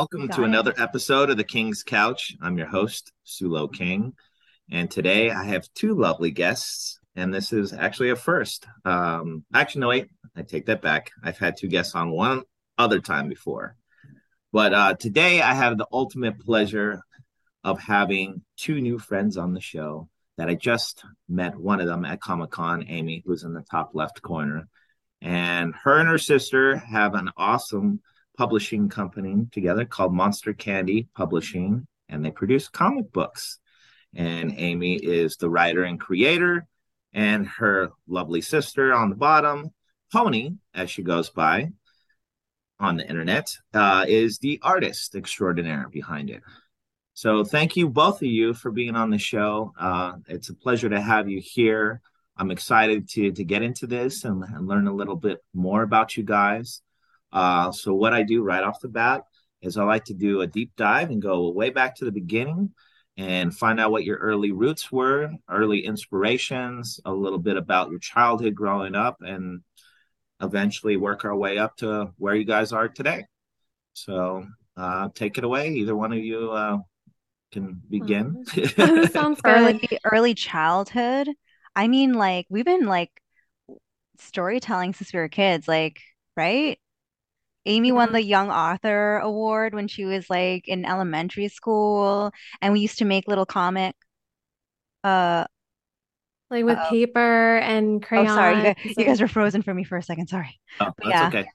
Welcome to Got it. another episode of The King's Couch. I'm your host, Sulo King, and today I have two lovely guests, and this is actually a first. Actually, no, wait, I take that back. I've had two guests on one other time before, but today I have the ultimate pleasure of having two new friends on the show that I just met. One of them at Comic Con, Amy, who's in the top left corner, and her sister have an awesome publishing company together called Monster Candy Publishing, and they produce comic books. And Amy is the writer and creator, and her lovely sister on the bottom, Pony, as she goes by on the internet, is the artist extraordinaire behind it. So thank you, both of you, for being on the show. It's a pleasure to have you here. I'm excited to get into this and learn a little bit more about you guys. So what I do right off the bat is I like to do a deep dive and go way back to the beginning and find out what your early roots were, early inspirations, a little bit about your childhood growing up, and eventually work our way up to where you guys are today. So take it away. Either one of you can begin. This sounds Early, good. early childhood. I mean, like, we've been like storytelling since we were kids, like, right? Amy won Yeah. the Young Author Award when she was like in elementary school, and we used to make little comic. Uh, Like with uh paper and oh, sorry, crayons you guys and were frozen for me for a second. Sorry, Oh, but that's yeah, okay.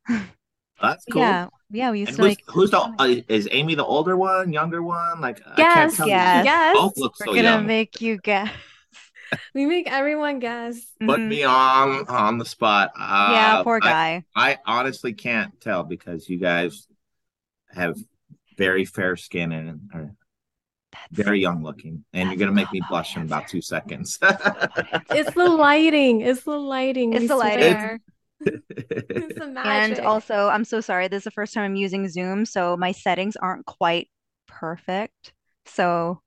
That's cool. yeah, we used And to make who's the comics. is Amy the older one, younger one? Like I can't guess. tell you. Yes, Both Yes. look we're so gonna young. make you guess. We make everyone guess. Put Hmm. me on the spot. Yeah, poor guy. I honestly can't tell because you guys have very fair skin and are That's very young looking, and you're that's a gonna make cop me out blush in answer. about 2 seconds. That's a cop out It's answer. the lighting. It's the lighting, It's we the lighting. It's swear. It's the And magic. also, I'm so sorry. This is the first time I'm using Zoom, so my settings aren't quite perfect. So,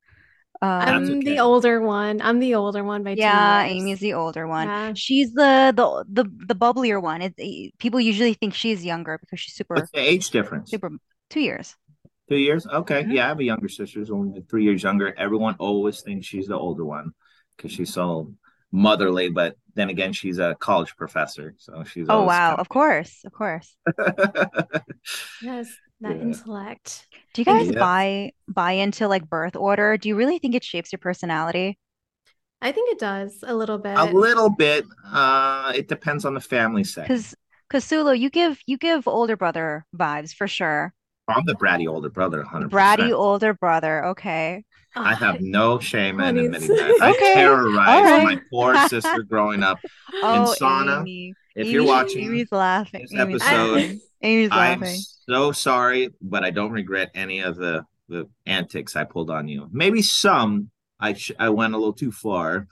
That's I'm the okay. older one. I'm the older one by two yeah, years. Amy's the older one. Yeah. She's the bubblier one. People usually think she's younger because she's What's the age difference? super 2 years. 2 years? Okay. Mhm. Yeah, I have a younger sister who's only 3 years younger. Everyone always thinks she's the older one because she's so motherly, but then again, she's a college professor, so she's Oh always wow, kind of course, of course. of Yes, that yeah. intellect. Do you I guys think Yeah. buy into like birth order? Do you really think it shapes your personality? I think it does a little A bit. little bit. It depends on the family setting. Because Sulu, you give older brother vibes for sure. I'm the bratty older brother, Bratty 100%. older brother. Okay. I Oh, have no shame in Honey's admitting that. I Okay. All terrorized right. my poor sister growing up in Oh, sauna. Amy. If you're Amy, watching Amy's laughing. this Amy's I episode, laughing. Amy's I'm laughing. so sorry, but I don't regret any of the antics I pulled on you. Maybe some I went a little too far,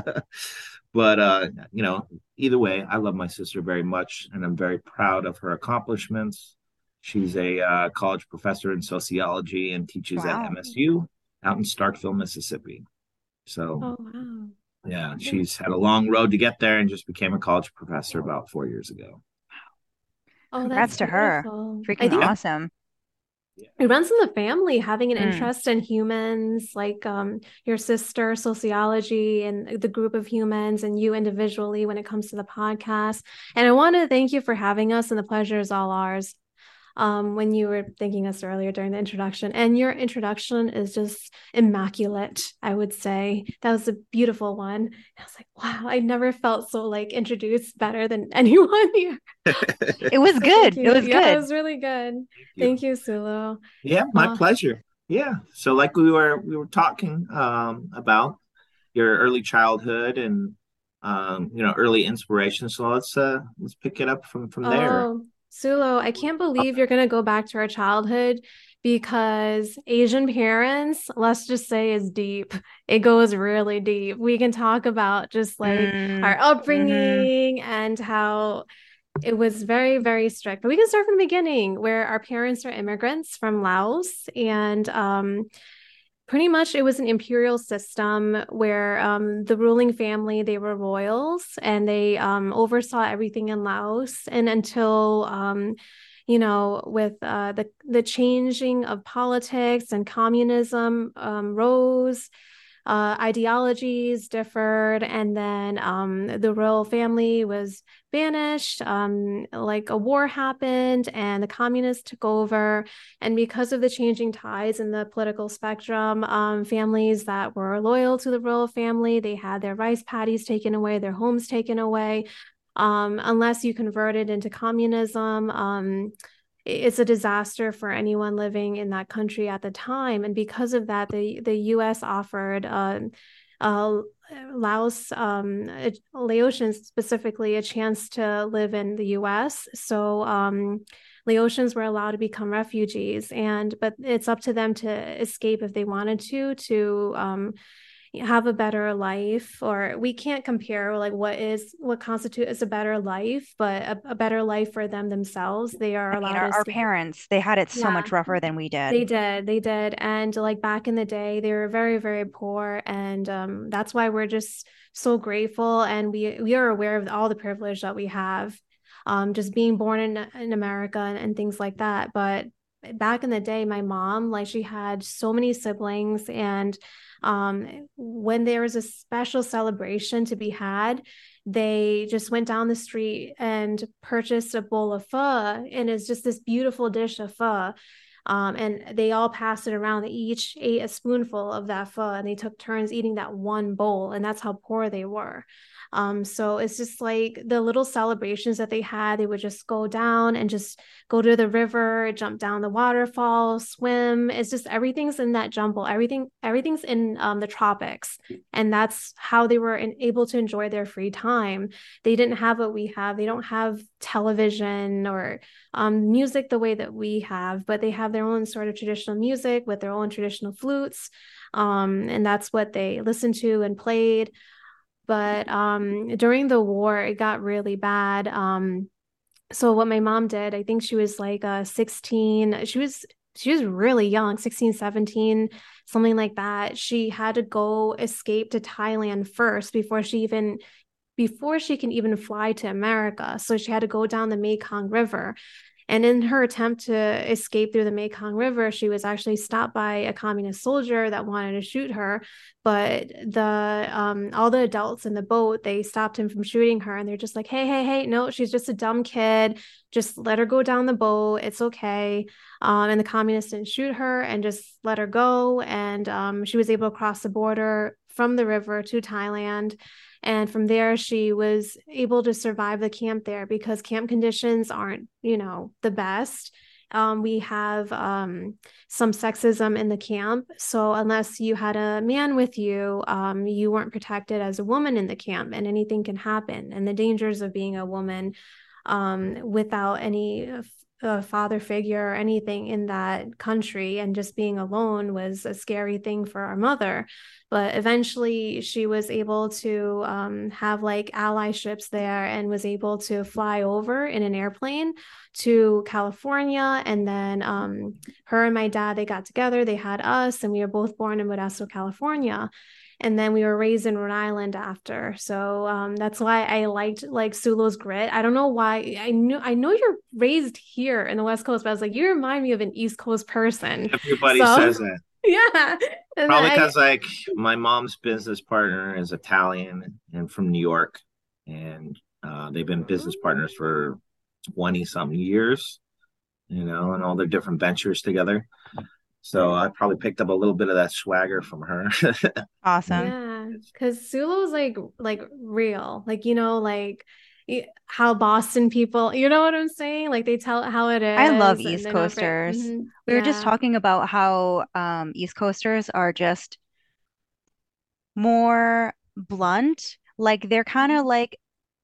but either way, I love my sister very much, and I'm very proud of her accomplishments. She's a college professor in sociology and teaches at Wow. MSU out in Starkville, Mississippi. So Oh wow. yeah, Yeah. she's had a long road to get there and just became a college professor about 4 years ago. Oh, that's Congrats to her. beautiful. I Freaking think Yeah. awesome. Yeah. it runs in the family, having an Mm. interest in humans, like your sister, sociology, and the group of humans, and you individually when it comes to the podcast. And I want to thank you for having us, and the pleasure is all ours. When you were thanking us earlier during the introduction. And your introduction is just immaculate, I would say. That was a beautiful one. I was like, wow, I never felt so like introduced better than anyone here. It was So thank good. It you. was Yeah, it good. was really good. Thank you. Thank you, Sulu. Yeah, my Uh, pleasure. Yeah. So like we were talking about your early childhood and early inspiration. So let's pick it up from there. oh, Sulu, I can't believe you're gonna go back to our childhood because Asian parents, let's just say, is deep. It goes really deep. We can talk about just like our Mm. Hmm. upbringing and how it was very, very strict. But we can start from the beginning, where our parents are immigrants from Laos, and pretty much it was an imperial system where the ruling family, they were royals, and they oversaw everything in Laos. And until with the changing of politics and communism rose, ideologies differed, and then the royal family was banished. Like a war happened, and the communists took over. And because of the changing tides in the political spectrum, families that were loyal to the royal family, they had their rice paddies taken away, their homes taken away. Unless you converted into communism, it's a disaster for anyone living in that country at the time. And because of that, the U.S. offered Laotians specifically a chance to live in the U.S. So Laotians were allowed to become refugees, but it's up to them to escape if they wanted to have a better life. Or we can't compare like what constitutes as a better life, but a better life for them themselves. They are I mean, allowed to our escape. parents, they had it so Yeah, much rougher than we did. they did. And like back in the day, they were very, very poor. And that's why we're just so grateful. And we are aware of all the privilege that we have, just being born in America and things like that. But back in the day, my mom, like she had so many siblings, and when there was a special celebration to be had, they just went down the street and purchased a bowl of pho, and it's just this beautiful dish of pho. And they all passed it around. They each ate a spoonful of that pho, and they took turns eating that one bowl. And that's how poor they were. So it's just like the little celebrations that they had. They would just go down and just go to the river, jump down the waterfall, swim. It's just everything's in that jumble. Everything's in the tropics, and that's how they were able to enjoy their free time. They didn't have what we have. They don't have television or music the way that we have, but they have their own sort of traditional music with their own traditional flutes. And that's what they listened to and played. But during the war, it got really bad. So what my mom did, I think she was like 16. She was really young, 16, 17, something like that. She had to go escape to Thailand first before she can even fly to America. So she had to go down the Mekong River. And in her attempt to escape through the Mekong River, she was actually stopped by a communist soldier that wanted to shoot her. But all the adults in the boat, they stopped him from shooting her, and they're just like, hey, no, she's just a dumb kid. Just let her go down the boat. It's okay. And the communists didn't shoot her and just let her go. And she was able to cross the border from the river to Thailand. And from there, she was able to survive the camp there because camp conditions aren't, the best. We have some sexism in the camp. So unless you had a man with you, you weren't protected as a woman in the camp, and anything can happen. And the dangers of being a woman without any father figure or anything in that country, and just being alone was a scary thing for our mother. But eventually she was able to have like ally ships there, and was able to fly over in an airplane to California. And then her and my dad, they got together, they had us, and we were both born in Modesto, California. And then we were raised in Rhode Island after. So that's why I liked like Sulo's grit. I don't know why. I know you're raised here in the West Coast, but I was like, you remind me of an East Coast person. Everybody says that. Yeah. And probably because like my mom's business partner is Italian and from New York, and they've been business partners for 20 something years, and all their different ventures together. So I probably picked up a little bit of that swagger from her. Awesome. Yeah, because Sulo's like real, like how Boston people, you know what I'm saying? Like they tell it how it is. I love and East they're not Coasters. We were just Yeah. talking about how East Coasters are just more blunt. Like they're kind of like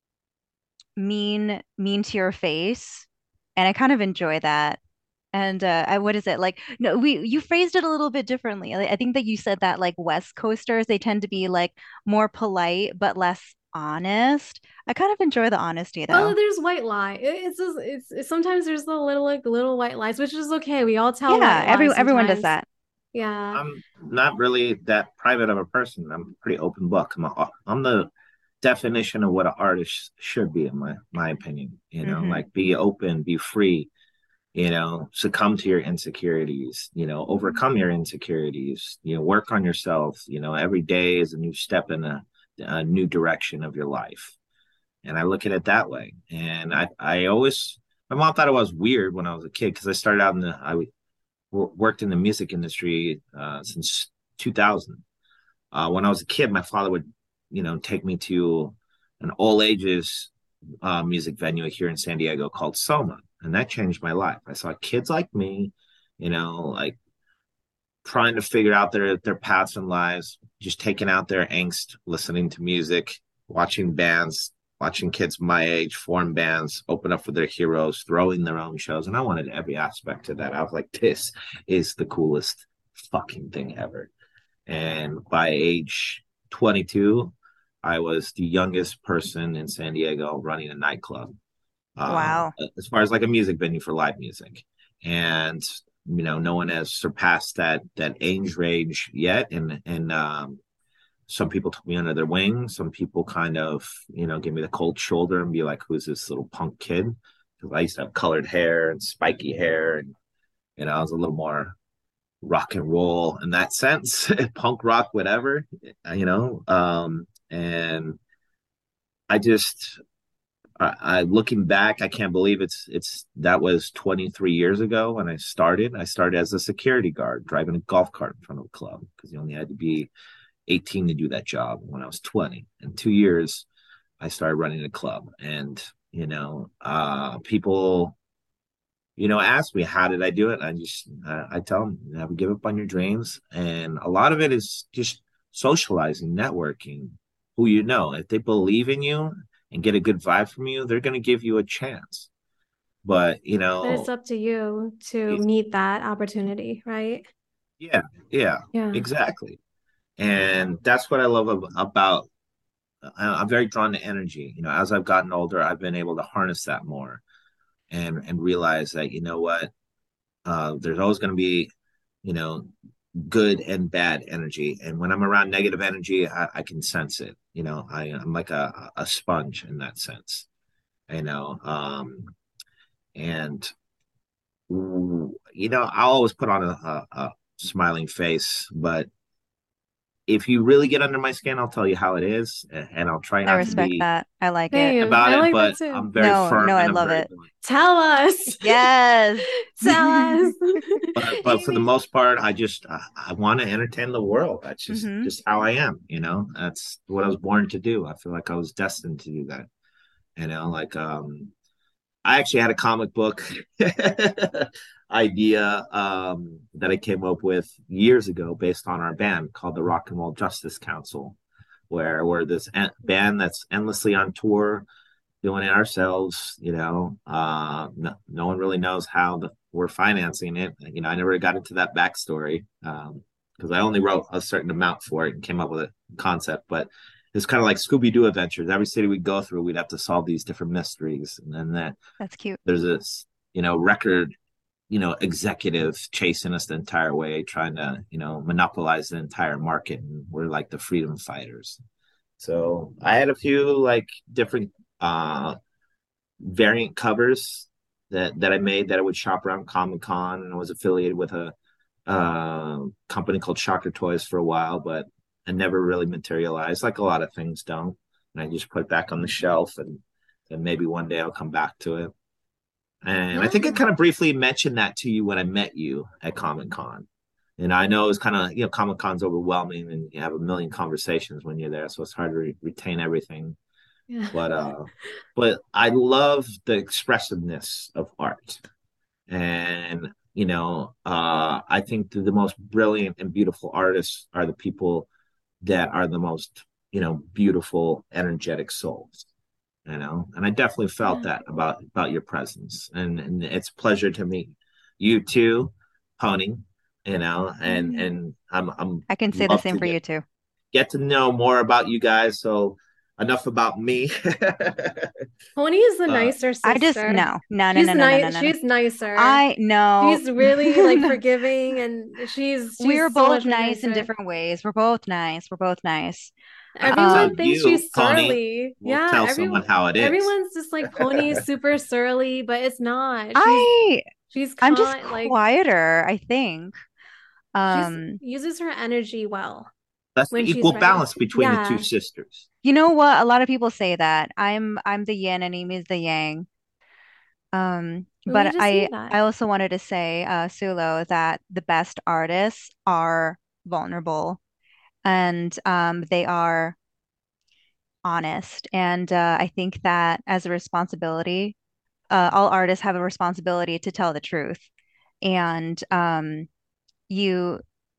mean to your face, and I kind of enjoy that. And what is it like? No, you phrased it a little bit differently. I think that you said that like West Coasters, they tend to be like more polite but less honest. I kind of enjoy the honesty Well, though. there's white lie. It's just sometimes there's the little white lies, which is okay. We all tell Yeah, white lies everyone does sometimes. that. Yeah. I'm not really that private of a person. I'm a pretty open book. I'm the definition of what an artist should be, in my opinion. Hmm. Like be open, be free. succumb to your insecurities, overcome your insecurities, work on yourself. Every day is a new step in a new direction of your life. And I look at it that way. And I always, my mom thought it was weird when I was a kid because I started out worked in the music industry since 2000. When I was a kid, my father would, take me to an all ages music venue here in San Diego called Soma. And that changed my life. I saw kids like me, like trying to figure out their paths in lives, just taking out their angst, listening to music, watching bands, watching kids my age form bands, open up for their heroes, throwing their own shows. And I wanted every aspect of that. I was like, this is the coolest fucking thing ever. And by age 22, I was the youngest person in San Diego running a nightclub. Wow. As far as like a music venue for live music. And no one has surpassed that age range yet. And some people took me under their wing. Some people kind of, give me the cold shoulder and be like, who's this little punk kid? Because I used to have colored hair and spiky hair. And, I was a little more rock and roll in that sense, punk rock, whatever, and I looking back, I can't believe that was 23 years ago when I started. I started as a security guard, driving a golf cart in front of a club because you only had to be 18 to do that job when I was 20. In 2 years, I started running a club. And, people, ask me, how did I do it? I tell them, never give up on your dreams. And a lot of it is just socializing, networking, who if they believe in you and get a good vibe from you, they're going to give you a chance. But it's up to you to meet that opportunity, right? Yeah, exactly. And that's what I love about. I'm very drawn to energy. As I've gotten older, I've been able to harness that more and realize that there's always going to be good and bad energy. And when I'm around negative energy, I can sense it. I'm like a sponge in that sense, and I'll always put on a smiling face, but if you really get under my skin, I'll tell you how it is, and I'll try not I respect to be that. I like it. about I it, like but that too. I'm very firm. No, I and love it. Tell us. Yes. Tell us. But for the most part, I want to entertain the world. That's just how I am. That's what I was born to do. I feel like I was destined to do that. I actually had a comic book idea that I came up with years ago based on our band called the Rock and Roll Justice Council, where we're this band that's endlessly on tour, doing it ourselves. No one really knows how we're financing it. I never got into that backstory because I only wrote a certain amount for it and came up with a concept, but it's kind of like Scooby-Doo adventures. Every city we go through, we'd have to solve these different mysteries. And then that's cute. There's this, record, executive chasing us the entire way, trying to, monopolize the entire market. And we're like the freedom fighters. So I had a few like different variant covers that I made that I would shop around Comic-Con, and I was affiliated with a company called Shocker Toys for a while, but I never really materialized, like a lot of things don't. And I just put it back on the shelf, and maybe one day I'll come back to it. And I think I kind of briefly mentioned that to you when I met you at Comic-Con. And I know it's kind of, Comic-Con's overwhelming and you have a million conversations when you're there. So it's hard to retain everything. Yeah. But I love the expressiveness of art. And, I think the most brilliant and beautiful artists are the people that are the most, beautiful, energetic souls, and I definitely felt that about your presence, and it's a pleasure to meet you too, Pony, and I can say the same for you too. Get to know more about you guys. So enough about me. Pony is the nicer sister. I just no. She's nicer. I know. She's really like forgiving, and she's we're so both nice nicer in different ways. We're both nice. Everyone thinks she's surly. We'll tell someone how it is. Everyone's just like Pony's super surly, but it's not. She's I'm just like quieter, I think. she Um, uses her energy well That's when the she's equal ready. balance between the two Yeah. sisters. you know what? A lot of people say that. I'm the yin and Amy's the yang. And we But just I need that. I also wanted to say, Sulo, that the best artists are vulnerable and they are honest. And I think that as a responsibility, all artists have a responsibility to tell the truth. And you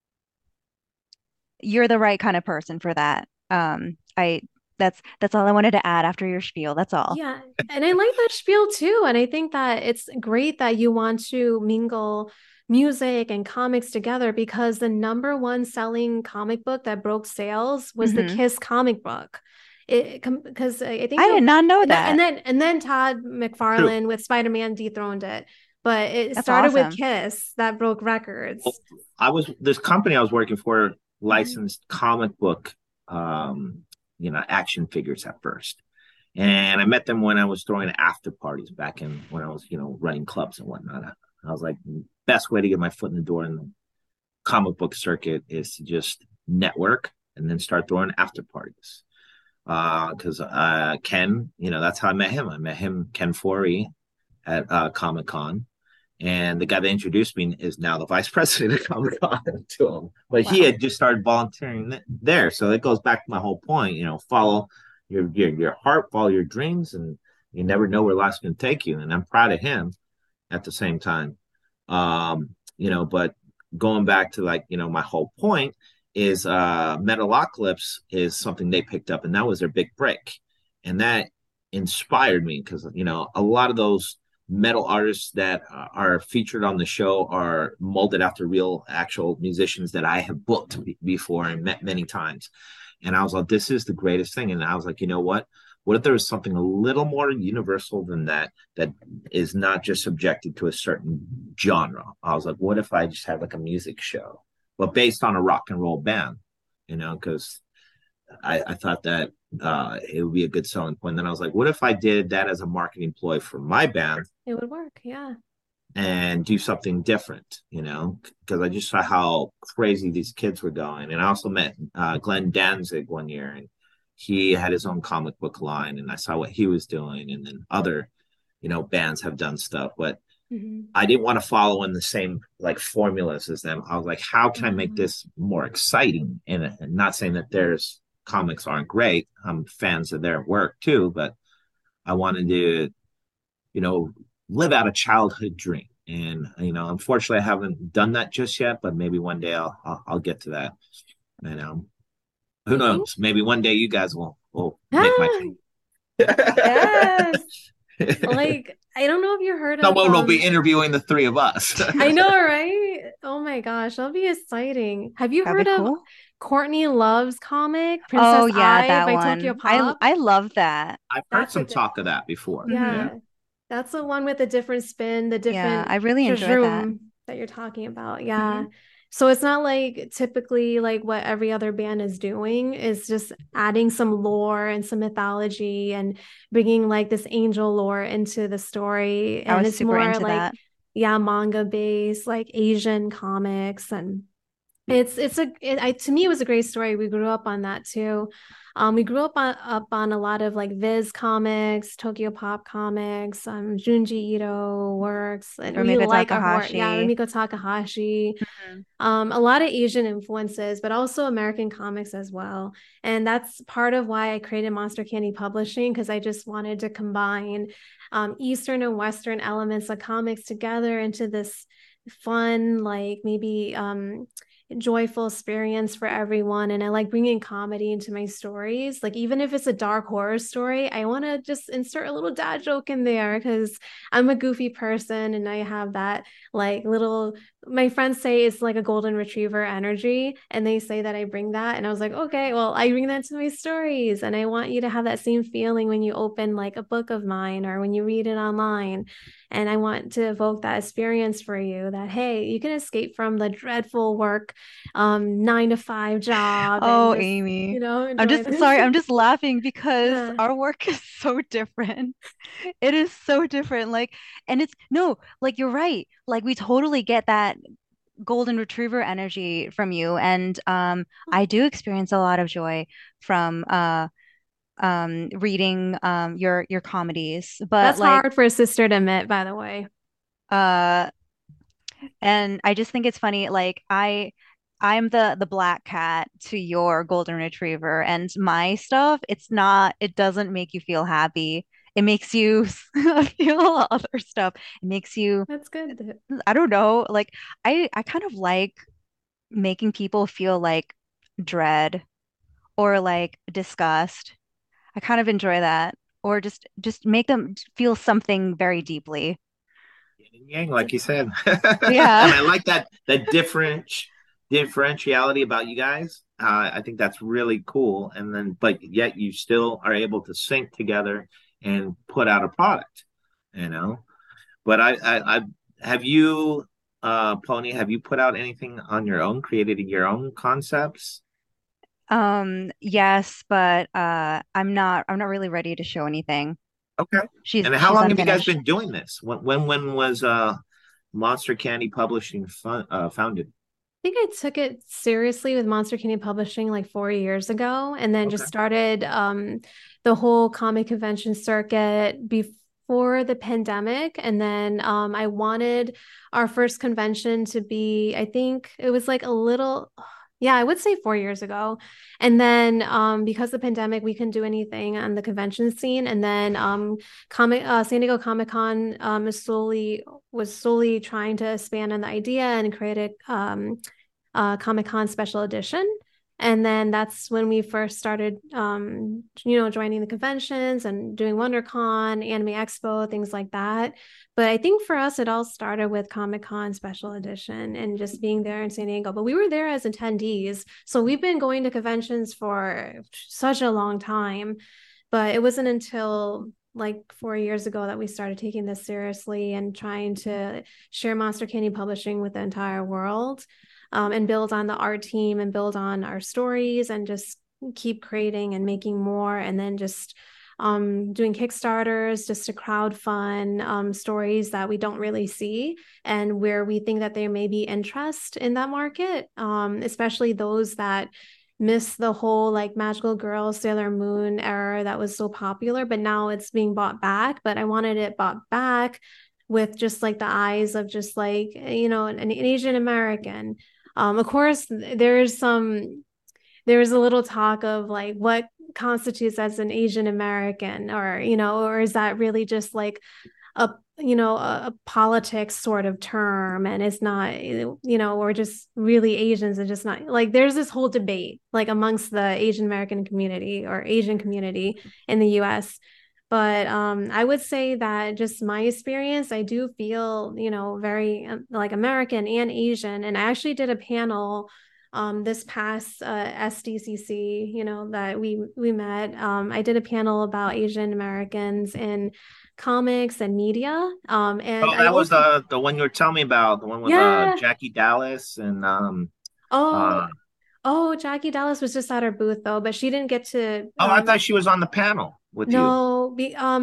you're the right kind of person for that. I that's all I wanted to add after your spiel. That's all. Yeah. And I like that spiel too. And I think that it's great that you want to mingle music and comics together because the number one selling comic book that broke sales was the Hmm. Kiss comic book. Because I think I did not know that. and then Todd True. McFarlane with Spider-Man dethroned it. But it That's started with awesome. Kiss that broke Well, records. this company I was working for Mhm. licensed comic book, um, action figures at first. And I met them when I was throwing after parties back in when I was, running clubs and whatnot. I was like, best way to get my foot in the door in the comic book circuit is to just network and then start throwing after parties. Because Ken, that's how I met him. I met him, Ken Foree, at Comic Con. And the guy that introduced me is now the vice president of Comic Con to him. But he Wow. had just started volunteering there. So it goes back to my whole point, follow your heart, follow your dreams, and you never know where life's going to take you. And I'm proud of him at the same time. But going back to my whole point is Metalocalypse is something they picked up, and that was their big break. And that inspired me because, a lot of those metal artists that are featured on the show are molded after real actual musicians that I have booked before and met many times. And I was like, this is the greatest thing. And I was like, you know what? What if there was something a little more universal than that is not just subjected to a certain genre? I was like, what if I just had like a music show, but based on a rock and roll band, because I thought that it would be a good selling point. Then I was like, what if I did that as a marketing ploy for my band It would work. Yeah. and do something different, because I just saw how crazy these kids were going. And I also met Glenn Danzig one year, and he had his own comic book line, and I saw what he was doing. And then other, bands have done stuff, but Mhm. I didn't want to follow in the same like formulas as them. I was like, how can I make Yeah. this more exciting? And not saying that there's comics aren't great. I'm fans of their work too, but I wanted to, you know, live out a childhood dream. And unfortunately, I haven't done that just yet. But maybe one day I'll get to that. You know, who I think. knows? Maybe one day you guys will make my Ah, dream. yes. Like, I don't know if you heard of Someone will be interviewing the three of us. I know, right? Oh my gosh, that'll be exciting. Have you That'd be heard of cool. Courtney Love's comic, Oh Princess yeah, Eye that by Tokyo one. I Pop? I love that. I've heard That's a some good, talk of that before. Hmm. Yeah. yeah. That's the one with the different spin, the Yeah, different I really enjoy that. shroom that you're talking about. Yeah. Hmm. So it's not like typically like what every other band is doing is just adding some lore and some mythology and bringing like this angel lore into the story. I And was it's super more into like, that. yeah, manga based, like Asian comics. And to me it was a great story. We grew up on that too. We grew up on a lot of like Viz comics, Tokyo Pop comics, Junji Ito works, and we Rumiko like our horror. Yeah, Takahashi. Rumiko Takahashi. Hmm. A lot of Asian influences, but also American comics as well. And that's part of why I created Monster Candy Publishing, because I just wanted to combine Eastern and Western elements of comics together into this fun, like maybe joyful experience for everyone. And I like bringing comedy into my stories. Like, even if it's a dark horror story, I want to just insert a little dad joke in there because I'm a goofy person and I have that like little, my friends say it's like a golden retriever energy. And they say that I bring that. And I was like, okay, well, I bring that to my stories. And I want you to have that same feeling when you open like a book of mine or when you read it online. And I want to evoke that experience for you that, hey, you can escape from the dreadful work nine-to-five job and Oh, just, Amy. I'm enjoy just sorry, this. I'm just laughing because Yeah, our work is so different. It is so different. Like, and it's no, like you're right. Like we totally get that golden retriever energy from you. And I do experience a lot of joy from reading your comedies. But that's like hard for a sister to admit, by the way. uh and I just think it's funny, like I'm the black cat to your golden retriever, and my stuff, it doesn't make you feel happy. It makes you feel other stuff. It makes you, That's good. I don't know, like I kind of like making people feel like dread or like disgust. I kind of enjoy that. Or just make them feel something very deeply. Yin and yang, like you said. Yeah. And I like that differentiality about you guys. I think that's really cool. And then, but yet you still are able to sync together and put out a product, you know. But I have you, Pony, have you put out anything on your own, created your own concepts? Yes, but I'm not really ready to show anything. Okay. And how She's long have you guys unfinished. been doing this? When was Monster Candy Publishing founded? Think I took it seriously with Monster Candy Publishing like 4 years ago, and then Okay. just started the whole comic convention circuit before the pandemic. And then I wanted our first convention to be, I think it was like a little, yeah, I would say 4 years ago. And then because of the pandemic, we couldn't do anything on the convention scene. And then San Diego Comic Con was slowly trying to expand on the idea and create Comic Con special edition. And then that's when we first started, joining the conventions and doing WonderCon, Anime Expo, things like that. But I think for us, it all started with Comic Con special edition and just being there in San Diego. But we were there as attendees. So we've been going to conventions for such a long time. But it wasn't until like 4 years ago that we started taking this seriously and trying to share Monster Candy Publishing with the entire world, and build on the art team and build on our stories and just keep creating and making more. And then just doing Kickstarters just to crowd fund stories that we don't really see and where we think that there may be interest in that market, especially those that miss the whole like Magical Girl, Sailor Moon era that was so popular, but now it's being bought back. But I wanted it bought back with just like the eyes of just like, an Asian American. Of course, there is a little talk of like what constitutes as an Asian American, or is that really just like a politics sort of term, and it's not, we're just really Asians and just not like there's this whole debate like amongst the Asian American community or Asian community in the US. But I would say that just my experience, I do feel, very like American and Asian. And I actually did a panel this past SDCC, that we met. I did a panel about Asian Americans in comics and media. And Oh, I that was also, the one you were telling me about, the one with yeah. Jackie Dallas and Oh, uh Jackie Dallas was just at our booth though, but she didn't get to oh, I thought she was on the panel with you. no,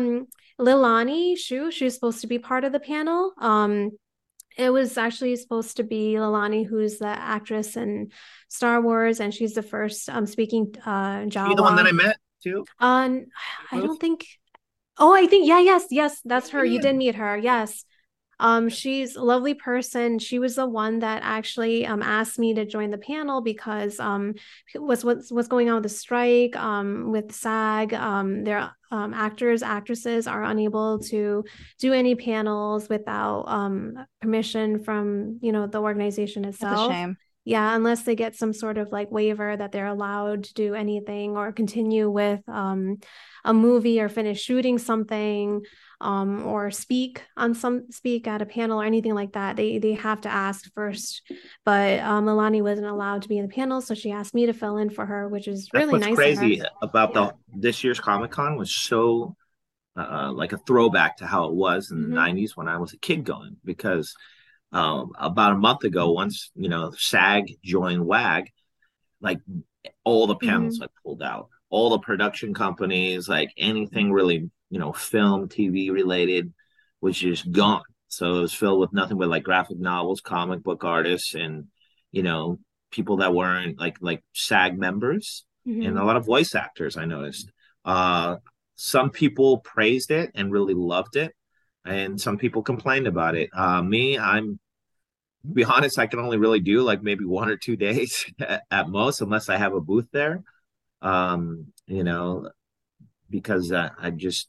Lilani Shu, she was supposed to be part of the panel. It was actually supposed to be Lilani, who's the actress in Star Wars, and she's the first speaking She the one that Jawa. I met too? I don't think. Oh, I think, yeah, yes, Yeah, that's her. You yeah. did meet her, yes. She's a lovely person. She was the one that actually asked me to join the panel because what's going on with the strike with SAG. Their actresses are unable to do any panels without permission from the organization That's a itself. shame. Yeah, unless they get some sort of like waiver that they're allowed to do anything or continue with a movie or finish shooting something, or speak at a panel or anything like that. They have to ask first. But Milani wasn't allowed to be in the panel, so she asked me to fill in for her, which is That's really what's nice of her. crazy about Yeah. the this year's Comic Con was so like a throwback to how it was in the Mm-hmm. 90s when I was a kid going, because about a month ago, once SAG joined WAG, like all the panels Hmm. like pulled out, all the production companies, like anything really film, TV related, was just gone. So it was filled with nothing but like graphic novels, comic book artists, and you know people that weren't like SAG members, and a Hmm. lot of voice actors. I noticed. Uh, some people praised it and really loved it, and some people complained about it. Me, to be honest, I can only really do like maybe 1 or 2 days at most, unless I have a booth there. You know, because I just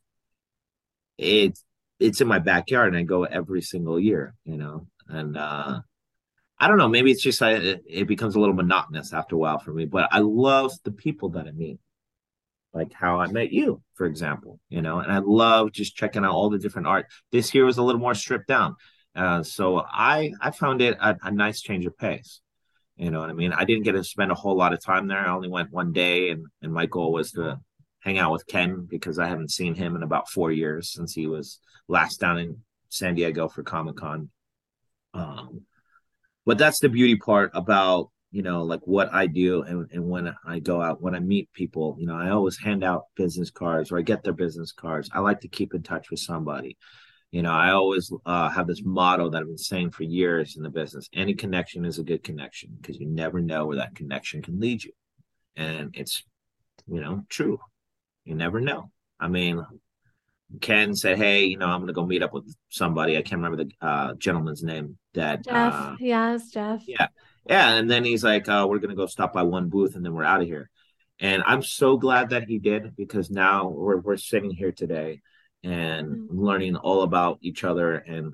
it's it's in my backyard and I go every single year. And I don't know, maybe it's just it becomes a little monotonous after a while for me. But I love the people that I meet, like how I met you, for example. And I love just checking out all the different art. This year was a little more stripped down. So I found it a nice change of pace. You know what I mean? I didn't get to spend a whole lot of time there. I only went one day, and my goal was to hang out with Ken because I haven't seen him in about 4 years since he was last down in San Diego for Comic Con. Um, but that's the beauty part about like what I do, and when I go out, when I meet people, I always hand out business cards or I get their business cards. I like to keep in touch with somebody. I always have this motto that I've been saying for years in the business: any connection is a good connection, because you never know where that connection can lead you. And it's, true. You never know. I mean, Ken said, hey, I'm going to go meet up with somebody. I can't remember the gentleman's name that, Jeff. Yes, Jeff. yeah. Yeah. And then he's like, we're going to go stop by one booth and then we're out of here. And I'm so glad that he did, because now we're sitting here today and Mm. learning all about each other. And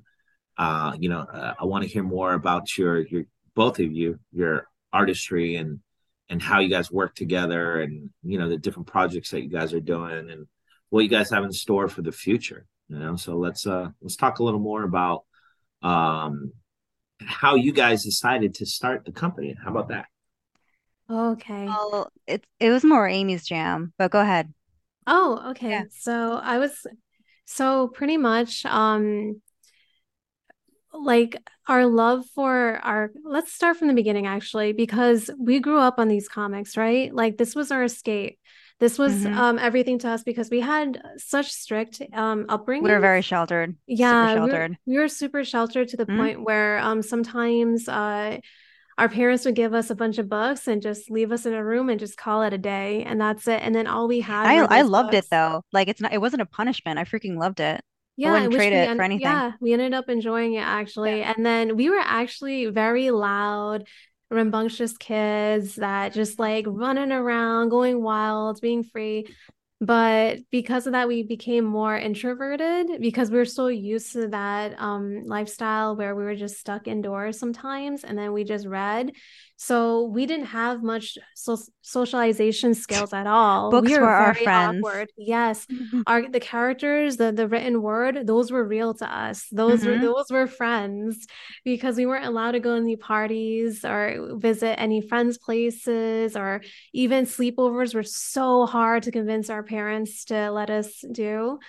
I want to hear more about your both of you, your artistry, and how you guys work together, and the different projects that you guys are doing, and what you guys have in store for the future. So let's talk a little more about um how you guys decided to start the company. How about that? Okay. Well, it was more Amy's jam, but go ahead. Oh, Yeah. okay. So pretty much, like our love for our, let's start from the beginning actually, because we grew up on these comics, right? Like this was our escape. This was Hmm. everything to us because we had such strict We were upbringings. very sheltered, super Yeah, sheltered. we were super sheltered to the Hmm. point where sometimes our parents would give us a bunch of books and just leave us in a room and just call it a day, and that's it. And then all we had were I those loved it books. though. Like it wasn't a punishment. I freaking loved it. I Yeah, in wouldn't which trade it for anything. we ended up enjoying it Yeah. actually. And then we were actually very loud, rambunctious kids that just like running around, going wild, being free. But because of that, we became more introverted because we were so used to that lifestyle where we were just stuck indoors sometimes, and then we just read. So we didn't have much socialization skills at all. We Books were were our very friends. awkward. Yes, Hmm. our the characters, the written word, those were real to us. Hmm. Those were friends because we weren't allowed to go to any parties or visit any friends' places, or even sleepovers were so hard to convince our parents to let us do.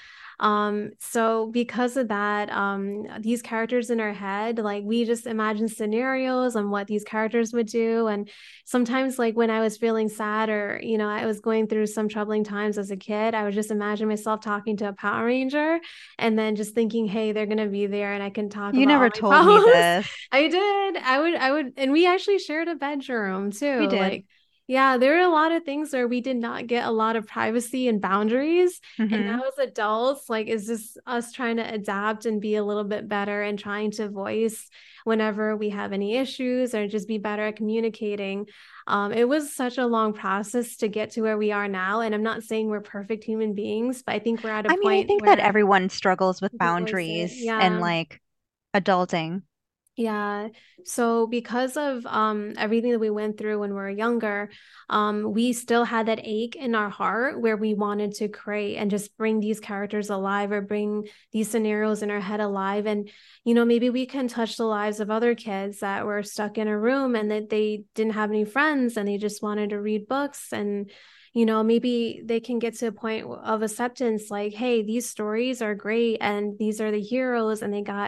So because of that, these characters in our head, like we just imagine scenarios on what these characters would do. And sometimes like when I was feeling sad, or, I was going through some troubling times as a kid, I would just imagine myself talking to a Power Ranger and then just thinking, hey, they're going to be there and I can talk You about all never my told me problems. this. I did. I would, and we actually shared a bedroom We too. did. Like, yeah, there are a lot of things where we did not get a lot of privacy and boundaries. And now Hmm. as adults, like, it's just us trying to adapt and be a little bit better and trying to voice whenever we have any issues or just be better at communicating. It was such a long process to get to where we are now. And I'm not saying we're perfect human beings, but I think we're at a I mean, I point think that where everyone struggles with we can voice it. boundaries and Yeah. like adulting. Yeah. So because of everything that we went through when we were younger, we still had that ache in our heart where we wanted to create and just bring these characters alive, or bring these scenarios in our head alive. And, maybe we can touch the lives of other kids that were stuck in a room and that they didn't have any friends and they just wanted to read books. And maybe they can get to a point of acceptance, like, hey, these stories are great and these are the heroes and they got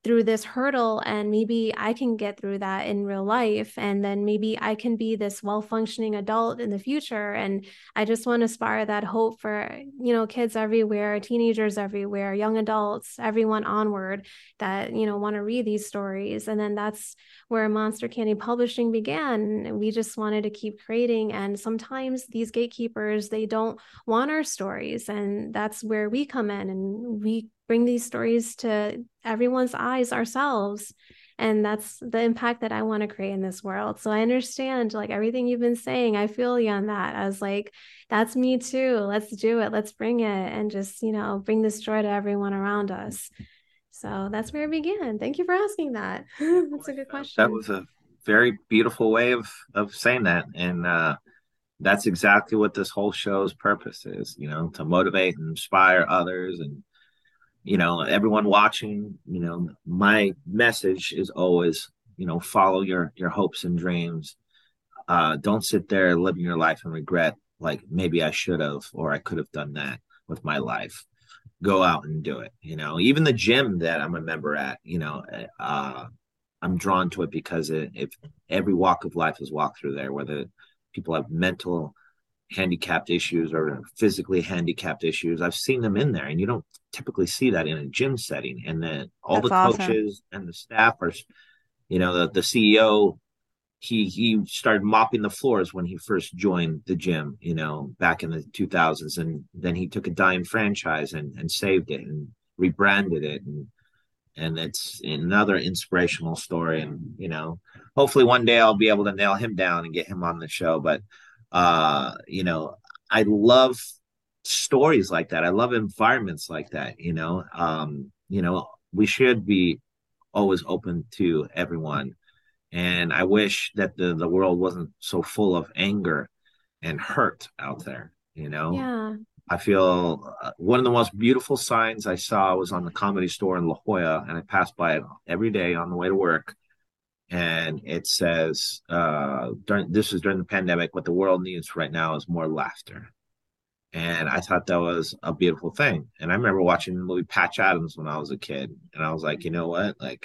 through this hurdle, and maybe I can get through that in real life, and then maybe I can be this well-functioning adult in the future. And I just want to inspire that hope for, kids everywhere, teenagers everywhere, young adults, everyone onward that, want to read these stories. And then that's where Monster Candy Publishing began. And we just wanted to keep creating. And sometimes these gatekeepers, they don't want our stories. And that's where we come in, and we bring these stories to everyone's eyes ourselves. And that's the impact that I want to create in this world. So I understand like everything you've been saying. I feel you on that. I was like, that's me too. Let's do it. Let's bring it and just, bring this joy to everyone around us. So that's where it began. Thank you for asking that. That's a good question. That was a very beautiful way of saying that. And that's exactly what this whole show's purpose is, to motivate and inspire others. And everyone watching, my message is always, follow your hopes and dreams. Don't sit there living your life and regret, like maybe I should have, or I could have done that with my life. Go out and do it. Even the gym that I'm a member at, I'm drawn to it because if every walk of life is walked through there, whether people have mental handicapped issues or physically handicapped issues, I've seen them in there, and you don't typically see that in a gym setting. And then all That's the awesome. coaches and the staff are, the CEO, he started mopping the floors when he first joined the gym, back in the 2000s. And then he took a dying franchise and saved it and rebranded it. And it's another inspirational story. And, hopefully one day I'll be able to nail him down and get him on the show. But, I love stories like that. I love environments like that. We should be always open to everyone. And I wish that the world wasn't so full of anger and hurt out there. Yeah. I feel one of the most beautiful signs I saw was on the Comedy Store in La Jolla, and I passed by it every day on the way to work. And it says, this is during the pandemic, what the world needs right now is more laughter. And I thought that was a beautiful thing. And I remember watching the movie Patch Adams when I was a kid. And I was like, you know what? Like,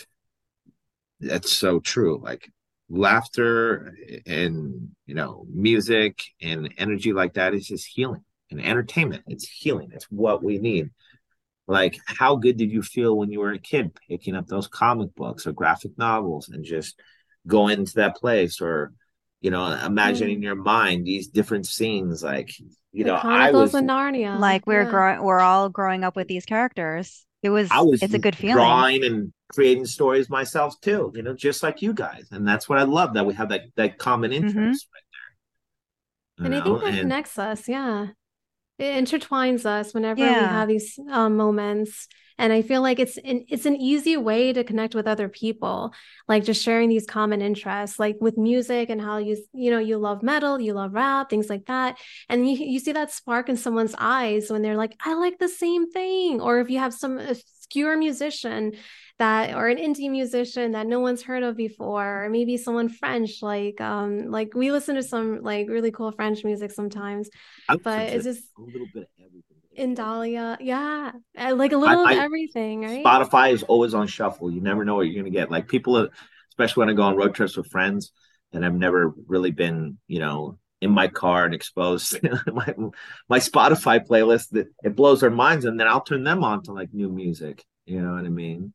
that's so true. Like, laughter and, music and energy like that is just healing. And entertainment, it's healing. It's what we need. Like, how good did you feel when you were a kid picking up those comic books or graphic novels and just going into that place, or, imagining in your mind these different scenes? Like, The I Chronicles was of Narnia. Like Yeah. we're all growing up with these characters. It's a good feeling. drawing and creating stories myself too, just like you guys. And that's what I love, that we have that common interest right there. And I think that connects us. Yeah. It intertwines us whenever we Yeah. have these moments. And I feel like it's an easy way to connect with other people, like just sharing these common interests, like with music and how you love metal, you love rap, things like that. And you see that spark in someone's eyes when they're like, I like the same thing. Or if you have some obscure musician or an indie musician that no one's heard of before, or maybe someone French, like we listen to some like really cool French music sometimes, but it's just a little bit of everything. in Dahlia, yeah, like a little of everything, right? Spotify is always on shuffle. You never know what you're going to get. Like, people, especially when I go on road trips with friends, and I've never really been, in my car and exposed my Spotify playlist, that it blows their minds, and then I'll turn them on to like new music. You know what I mean?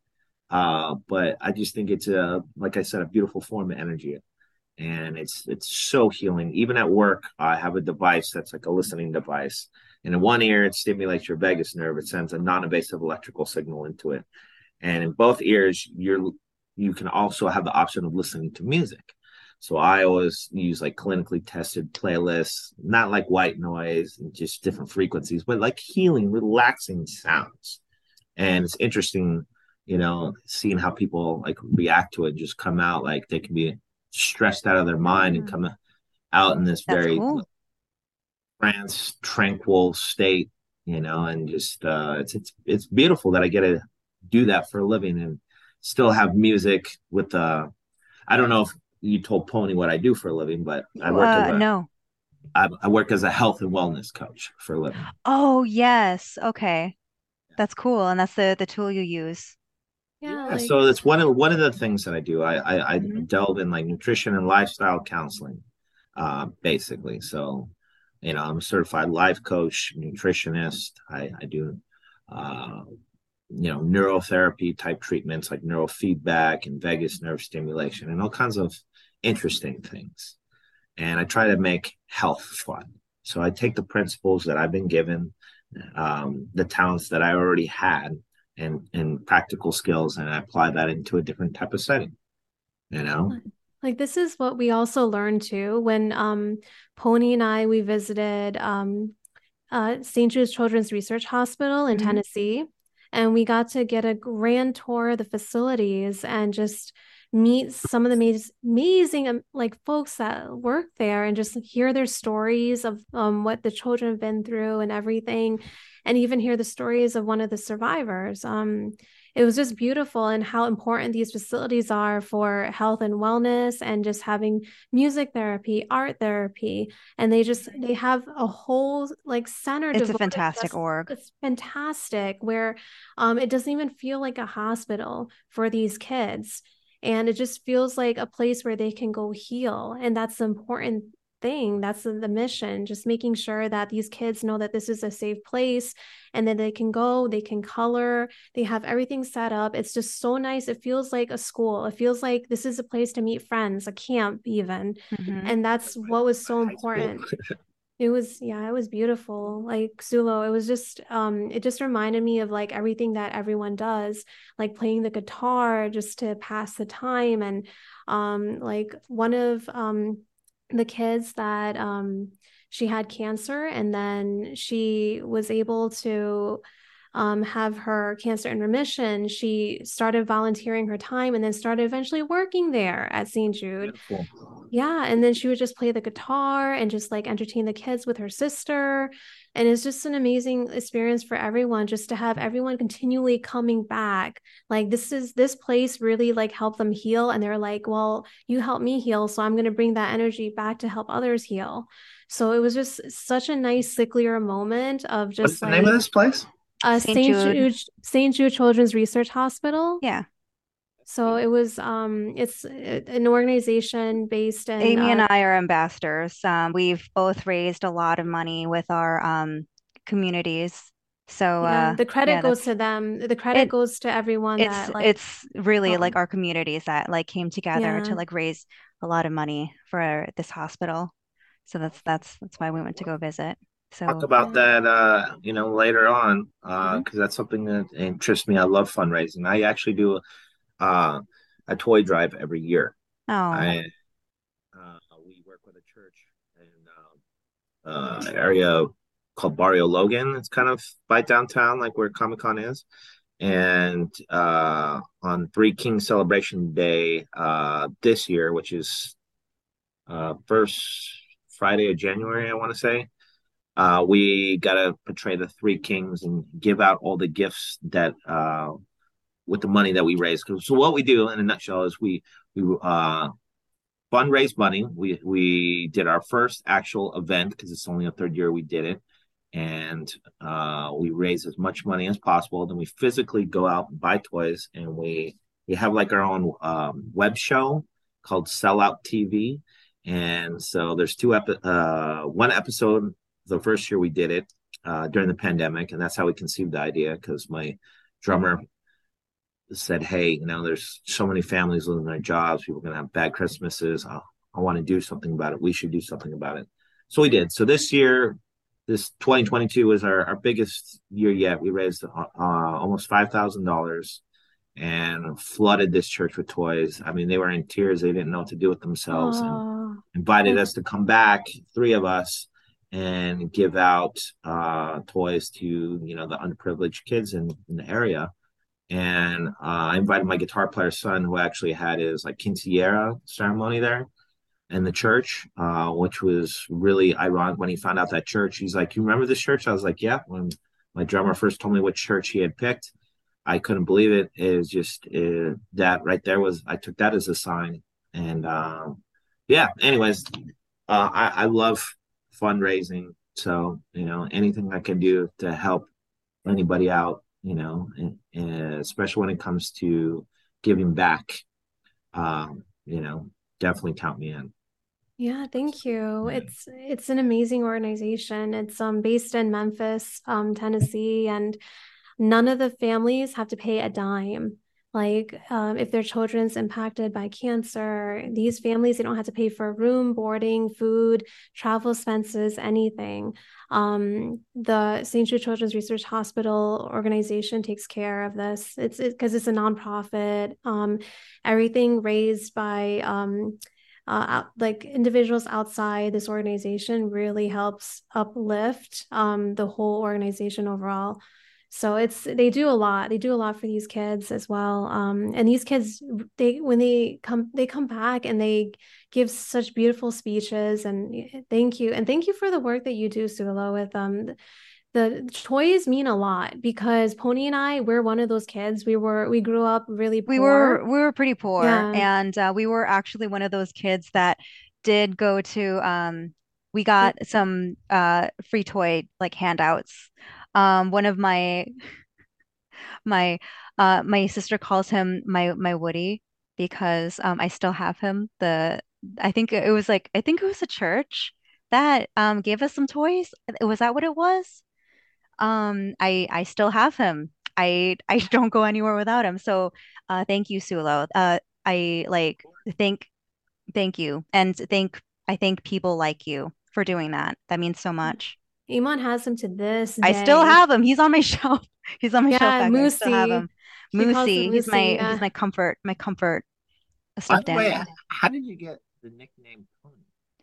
But I just think it's like I said, a beautiful form of energy, and it's so healing. Even at work, I have a device that's like a listening device. And in one ear, it stimulates your vagus nerve. It sends a non-invasive electrical signal into it. And in both ears, you can also have the option of listening to music. So I always use like clinically tested playlists, not like white noise and just different frequencies, but like healing, relaxing sounds. And it's interesting, seeing how people like react to it, just come out like they can be stressed out of their mind and come out in this very cool. tranquil state, and just it's beautiful that I get to do that for a living and still have music with I don't know if you told Pony what I do for a living, but I work as a health and wellness coach for a living. Oh, yes. Okay. That's cool. And that's the tool you use. Yeah, Yeah, so that's one of the things that I do. I Mhm. delve in like nutrition and lifestyle counseling, basically. So, I'm a certified life coach, nutritionist. I do, uh, neurotherapy type treatments like neurofeedback and vagus nerve stimulation and all kinds of interesting things. And I try to make health fun. So I take the principles that I've been given, the talents that I already had, and practical skills, and I apply that into a different type of setting. You know, like this is what we also learned too when Pony and I we visited St. Jude's Children's Research Hospital in Mhm. Tennessee, and we got to get a grand tour of the facilities and just meet some of the amazing like folks that work there and just hear their stories of what the children have been through and everything, and even hear the stories of one of the survivors. It was just beautiful and how important these facilities are for health and wellness and just having music therapy, art therapy, and they have a whole like center It's a devoted fantastic just org. it's fantastic where it doesn't even feel like a hospital for these kids, and it just feels like a place where they can go heal, and that's the important thing. That's the mission, just making sure that these kids know that this is a safe place and then they can go, they can color, they have everything set up. It's just so nice. It feels like a school. It feels like this is a place to meet friends, a camp even. Hmm. And that's what was so high school. important. It was, yeah, it was beautiful. Like Sulo, it was just it just reminded me of like everything that everyone does, like playing the guitar just to pass the time. And like one of the kids that she had cancer and then she was able to have her cancer in remission. She started volunteering her time and then started eventually working there at St. Jude. Beautiful. Yeah, and then she would just play the guitar and just like entertain the kids with her sister. And it's just an amazing experience for everyone just to have everyone continually coming back. Like this place really like helped them heal. And they're like, well, you helped me heal, so I'm gonna bring that energy back to help others heal. So it was just such a nice sicklier moment of What's just the name of like this place? St. Jude. St. Jude Children's Research Hospital. Yeah. So it was it's an organization based in Amy and I are ambassadors. We've both raised a lot of money with our communities. So yeah, the credit yeah, goes that's to them. The credit it. goes to everyone It's that like it's really like um our communities that like came together to yeah. like raise a lot of money for this hospital. So that's why we went to go visit. Talk So about Yeah. that, later on, mhm. because that's something that interests me. I love fundraising. I actually do uh, a toy drive every year. Oh, I We work with a church in area called Barrio Logan. It's kind of by downtown, like where Comic Con is. And on Three Kings Celebration Day this year, which is first Friday of January, I want to say, we got to portray the Three Kings and give out all the gifts that with the money that we raise. So what we do in a nutshell is we fundraise money. We did our first actual event because it's only a third year we did it, and we raise as much money as possible. Then we physically go out and buy toys, and we have like our own web show called Sellout TV. And so there's one episode the first year we did it during the pandemic, and that's how we conceived the idea because my drummer said, "Hey, there's so many families losing their jobs. People are going to have bad Christmases. I want to do something about it. We should do something about it." So we did. So this year, this 2022 was our biggest year yet. We raised almost $5,000 and flooded this church with toys. I mean, they were in tears. They didn't know what to do with themselves and Oh, invited that's us to come back, three of us, and give out toys to the underprivileged kids in the area. And I invited my guitar player's son, who actually had his like quinceañera ceremony there in the church, which was really ironic. When he found out that church, he's like, "You remember this church?" I was like, "Yeah." When my drummer first told me what church he had picked, I couldn't believe it. It was just that right there was, I took that as a sign. And yeah, anyways, I love fundraising. So, anything I can do to help anybody out, and especially when it comes to giving back. Definitely count me in. Yeah, thank you. It's an amazing organization. It's based in Memphis, Tennessee, and none of the families have to pay a dime. Like, if their children's impacted by cancer, these families, they don't have to pay for room, boarding, food, travel expenses, anything. The St. Jude Children's Research Hospital organization takes care of this. It's because it's a nonprofit. Everything raised by like individuals outside this organization really helps uplift the whole organization overall. So they do a lot. They do a lot for these kids as well. And these kids, when they come back and they give such beautiful speeches. And thank you, and thank you for the work that you do, Sulo, with the toys mean a lot because Pony and I, we're one of those kids. We grew up really poor. We were pretty poor, Yeah. and we were actually one of those kids that did go to we got some free toy like handouts. One of my sister calls him my Woody because I still have him. The I think it was a church that gave us some toys. Was that what it was? I still have him. I don't go anywhere without him. So thank you, Sulo. I like thank thank you. And I thank people like you for doing that. That means so much. Iman has him to this I still day. have him. He's on my shelf. He's on my shelf Yeah, back there. I still have Moosey. him. She calls him Moosey. Moosey. He's Yeah. my comfort By stuffed the way, animal. how did you get the nickname Pony?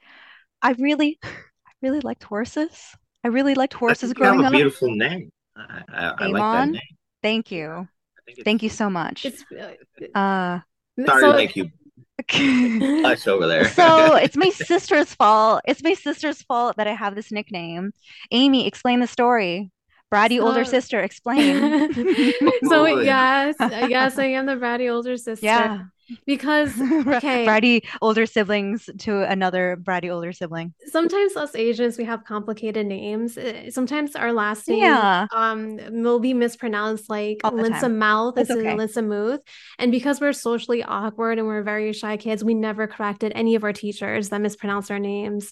I really liked horses. I really liked I horses think you have growing a up. beautiful name. I like that Amon, name. thank Yeah, you. I think it's Thank you sweet. so much. It's Uh Sorry to so make you blush over there. So it's my sister's fault. It's my sister's fault that I have this nickname. Amy, explain the story. Bratty older so sister, explain. so Oh, yeah. yes, I am the bratty older sister Yeah. because okay, Bratty older siblings to another bratty older sibling. sometimes us Asians we have complicated names. Sometimes our last name Yeah, will be mispronounced like all the Linsa time. Mouth It's instead of okay. Linsa Muth. And because we're socially awkward and we're very shy kids, we never corrected any of our teachers that mispronounced our names.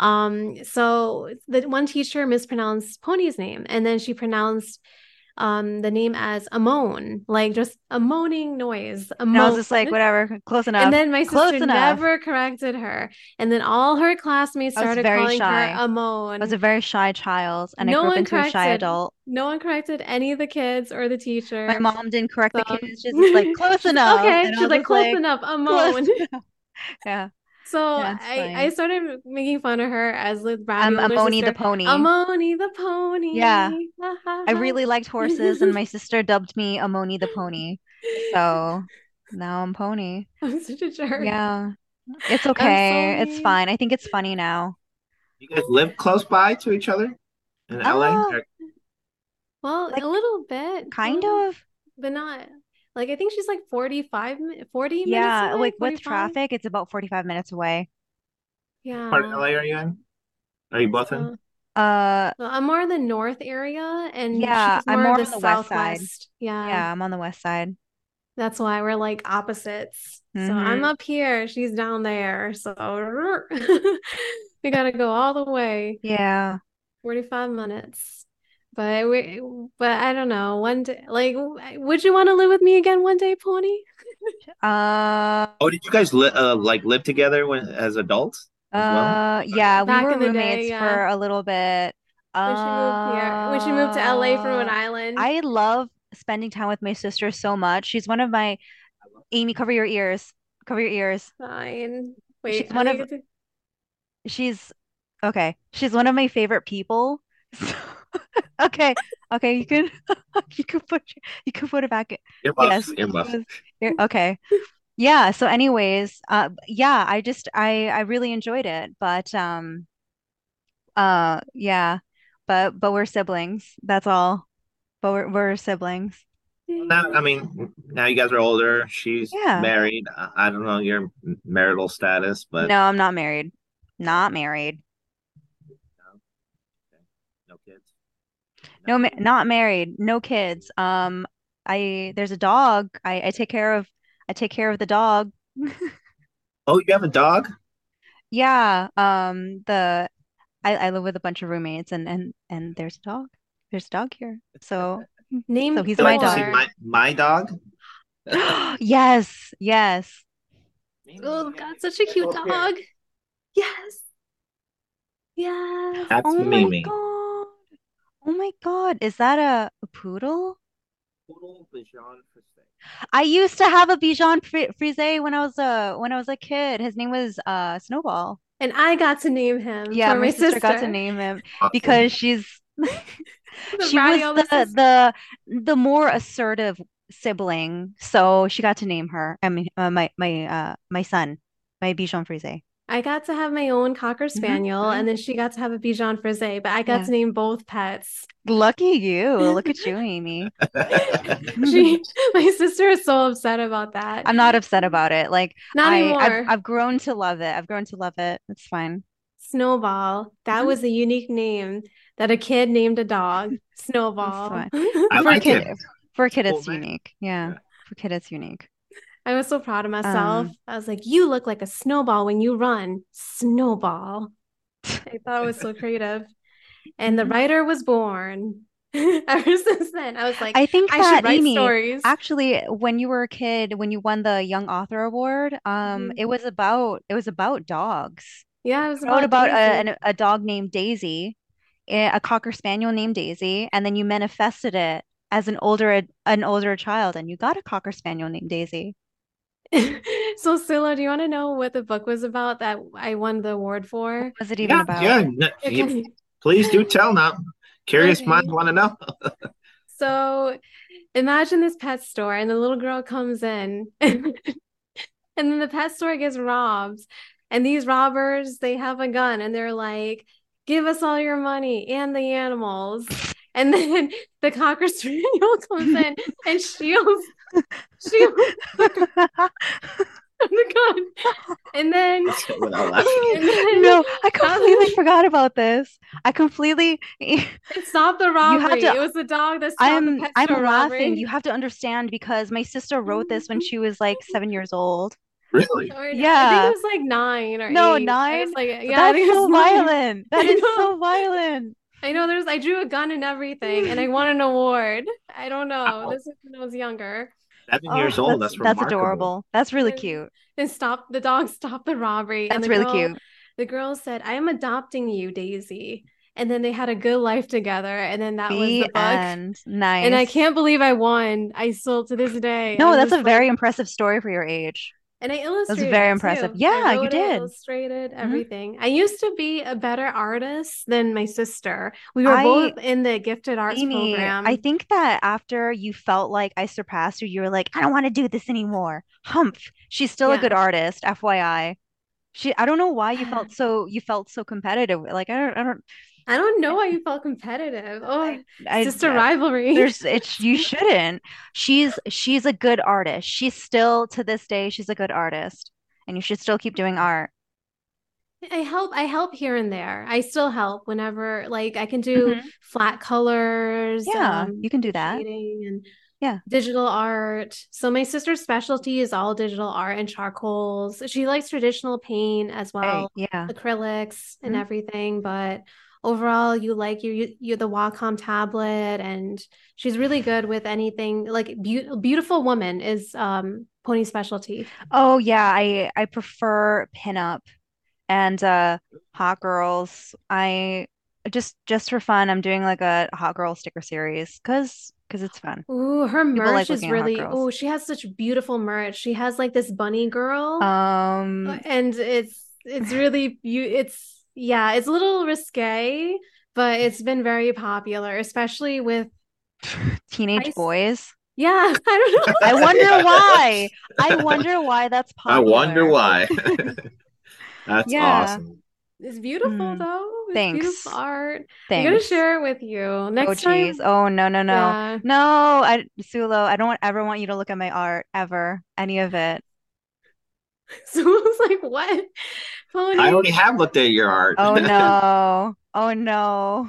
So the one teacher mispronounced Pony's name, and then she pronounced the name as a moan, like just a moaning noise, a And I was moan. just like, whatever, close And enough. then my sister Close enough. never corrected her. And then all her classmates I was started very calling her shy. a I was moan. a very shy child, and I No grew up one into a shy corrected, adult. no one corrected any of the kids or the My teacher. mom didn't correct the So kids. She's just like, close she's like, enough. okay. And I She's was like, just close like, enough, a close moan. enough. Yeah, So yeah, it's I fine. started making fun of her as the bratty older Amoni the sister. pony. Amoni the Yeah, pony. I really liked horses, and my sister dubbed me Amoni the pony. So now I'm Pony. I'm such a jerk. Yeah, it's I'm so okay. It's mean. fine. I think it's funny now. You guys live close by to each other in LA? Uh, Well, like a little bit, kind of. but not like I think she's like 40 minutes Yeah, away, like with 45. traffic, it's about 45 minutes away. What part of Yeah. LA are you in? Are you both in? So Uh, well, I'm more in the north area and yeah, she's I'm more of more the on the west side. southwest. Yeah. Yeah, I'm on the west side. That's why we're like opposites. So I'm Mm-hmm. up here, she's down there. So we gotta go all the way, Yeah. 45 minutes. But I don't know. One day, like, would you want to live with me again one day, Pony? Uh, Oh, did you guys like live together when as adults as well? yeah, we Back were in the day, roommates yeah. for a little bit. When she moved to LA from Rhode Island. I love spending time with my sister so much. She's one of my, Amy, cover your ears. Cover your ears. Fine. Wait, She's I one think of, she's, okay. She's one of my favorite people. Okay. Okay, you can you can put it back. Earmuffs, Yes. earmuffs. Okay. Yeah, so anyways, yeah, I really enjoyed it, but yeah, but we're siblings. That's all. But we're siblings. Now, I mean, now you guys are older. She's Yeah. married. I don't know your marital status, but No, I'm not married. Not married. no, okay, no kids. No, No. not married, no kids. I there's a dog. I take care of the dog. Oh, you have a dog? Yeah. The I live with a bunch of roommates and there's a dog. There's a dog here. So Named he's You my like to see dog. Thor. my dog? Yes, yes. Oh, that's such a cute dog. Yes. Yes. That's Oh my Mimi. God. Oh my God. Is that a poodle? Poodle Bichon Frise. I used to have a Bichon Frise when I was a kid. His name was Snowball. And I got to name him Yeah, for my my sister got to sister. name him Awesome. because she's The she was bratty older sister. the more assertive sibling, so she got to name her. I mean, my son, my Bichon Frise. I got to have my own Cocker Hmm. Spaniel, and then she got to have a Bichon Frise, but I got Yeah, to name both pets. lucky you. Look at you, Amy. She, my sister is so upset about that. I'm not upset about it. Like Not anymore. I've grown to love it. I've grown to love it. It's fine. Snowball. That Mhm. was a unique name that a kid named a dog. It's Snowball. fine. I For a like kid, it. for a It's a kid, cool it's name. unique. Yeah, Yeah. for a kid, it's unique. I was so proud of myself. Um, I was like, you look like a snowball when you run. Snowball. I thought it was so creative. And the mhm. writer was born. Ever since then, I was like, I think I should that write Amy, stories. actually, when you were a kid, when you won the Young Author Award, Mhm. it was about dogs. Yeah, it was You wrote about about Daisy. a dog named Daisy, a Cocker Spaniel named Daisy, and then you manifested it as an older child, and you got a Cocker Spaniel named Daisy. So, Scylla, do you want to know what the book was about that I won the award What for? was it even Yeah, about? yeah. Okay. Please do tell now. Curious minds Okay. want to know. So, imagine this pet store, and the little girl comes in, and then the pet store gets robbed. And these robbers, they have a gun, and they're like, give us all your money and the animals. And then the Cocker Spaniel comes in and shields the gun. And then, I said without laughing. and then No, I completely forgot about this. I completely it stopped the you have robbery. to It was the dog that stopped the pet I'm store laughing. You robbery. have to understand because my sister wrote this when she was like 7 years old. Really? Or I think it Yeah. was like 9 or 8. I was No, 9. like, yeah, I That's think it was so 9. violent. That I is know. so violent. I know I drew a gun and everything, and I won an award. I don't know. Wow. This is when I was younger. 7 years old. That's That's remarkable. adorable. That's really And cute. the dog stopped the robbery, and That's really cute. the girl said, I am adopting you, Daisy. And then they had a good life together, and then that was The the book. end. And I Nice. can't believe I won. I still to this day, No, I'm that's just a like, very impressive story for your age. and I That's illustrated very it impressive. too. I Yeah, you wrote it, did. illustrated Mhm. everything. I used to be a better artist than my sister. We were I both in the gifted arts Amy, I program. think that after you felt like I surpassed you, you were like, I don't want to do this anymore. Humph. She's still a Yeah. good artist, FYI. I don't know why you felt so competitive. Like I don't know why you felt competitive. Oh, I sister rivalry. you shouldn't. She's a good artist. She's still to this day, she's a good artist. And you should still keep doing art. I help here and there. I still help whenever like I can do Hmm. flat colors, Yeah, you can do that. shading and Yeah. digital art. So my sister's specialty is all digital art and charcoals. She likes traditional paint as Hey, well, yeah. acrylics and Mhm. everything, but overall you like you the Wacom tablet, and she's really good with anything like beautiful woman is Pony's specialty. Oh yeah, I prefer pinup and hot girls. I just for fun, I'm doing like a hot girl sticker series because it's fun. Ooh, her People like merch is looking at hot really, girls. oh, she has such beautiful merch. She has like this bunny girl, Um, and it's really it's yeah, it's a little risque, but it's been very popular, especially with teenage price. boys. Yeah, I don't I know. wonder why. I wonder why that's I wonder popular. why. That's Yeah. awesome. It's beautiful Hmm. though. It's beautiful Thanks. art. I gotta Thanks. share it with you Oh next geez. time. Oh no no no Yeah. no. Sulo. I don't ever want you to look at my art ever. Any of it. So I was like, what? I Pony? already have looked at your art. Oh no. Oh no.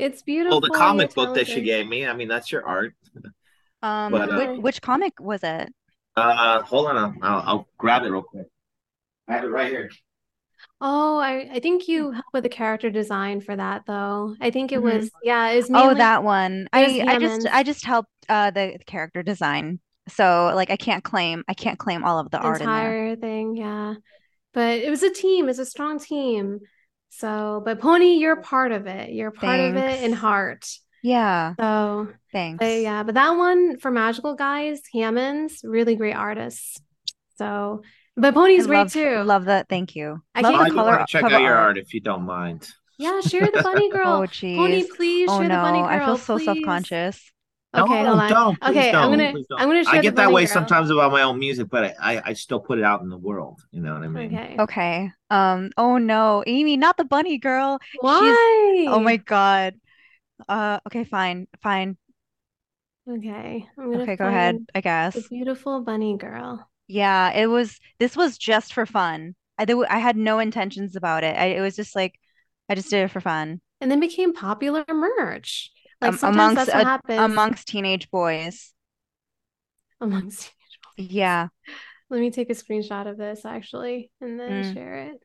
It's Well, the beautiful. You're comic book that she talented. gave me, I mean, that's your art. But Yeah. Which comic was it? hold on, I'll grab it real quick. I have it right here. Oh, I think you helped with the character design for that though. I think it Hmm. was, yeah, it was Oh, mainly, that one. it was I Hammond's just helped the character design. So like I can't claim all of the art in there. entire thing. Yeah. But it was a team, it's a strong team. So, but Pony, you're part of it. You're part of it in Thanks. heart. Yeah, So, but thanks. yeah, but that one for Magical Guys, Hammond's really great artists. So, but I Pony's great too. love that. Thank you. I Love can't the I do want color to check cover out your art. art if you don't mind. Yeah, share the bunny girl. Oh, Pony, geez. please Oh share the bunny no, I feel girl, so please. self-conscious. Okay, hold No, on. don't. Please Okay, don't. Please I'm don't. gonna I share the get that bunny way girl. sometimes about my own music, but I still put it out in the world. You know what I mean? Okay. Okay. Oh no, Amy, not the bunny girl. Oh Why? my God. Okay, fine, fine. Okay, I'm gonna Okay, go ahead, find I the guess. beautiful bunny girl. Yeah, this was just for fun. I had no intentions about it. It was just like I just did it for fun. And then became popular merch. Like sometimes Amongst that's what happens amongst teenage boys. amongst. Yeah. Let me take a screenshot of this actually and then Mm. share it.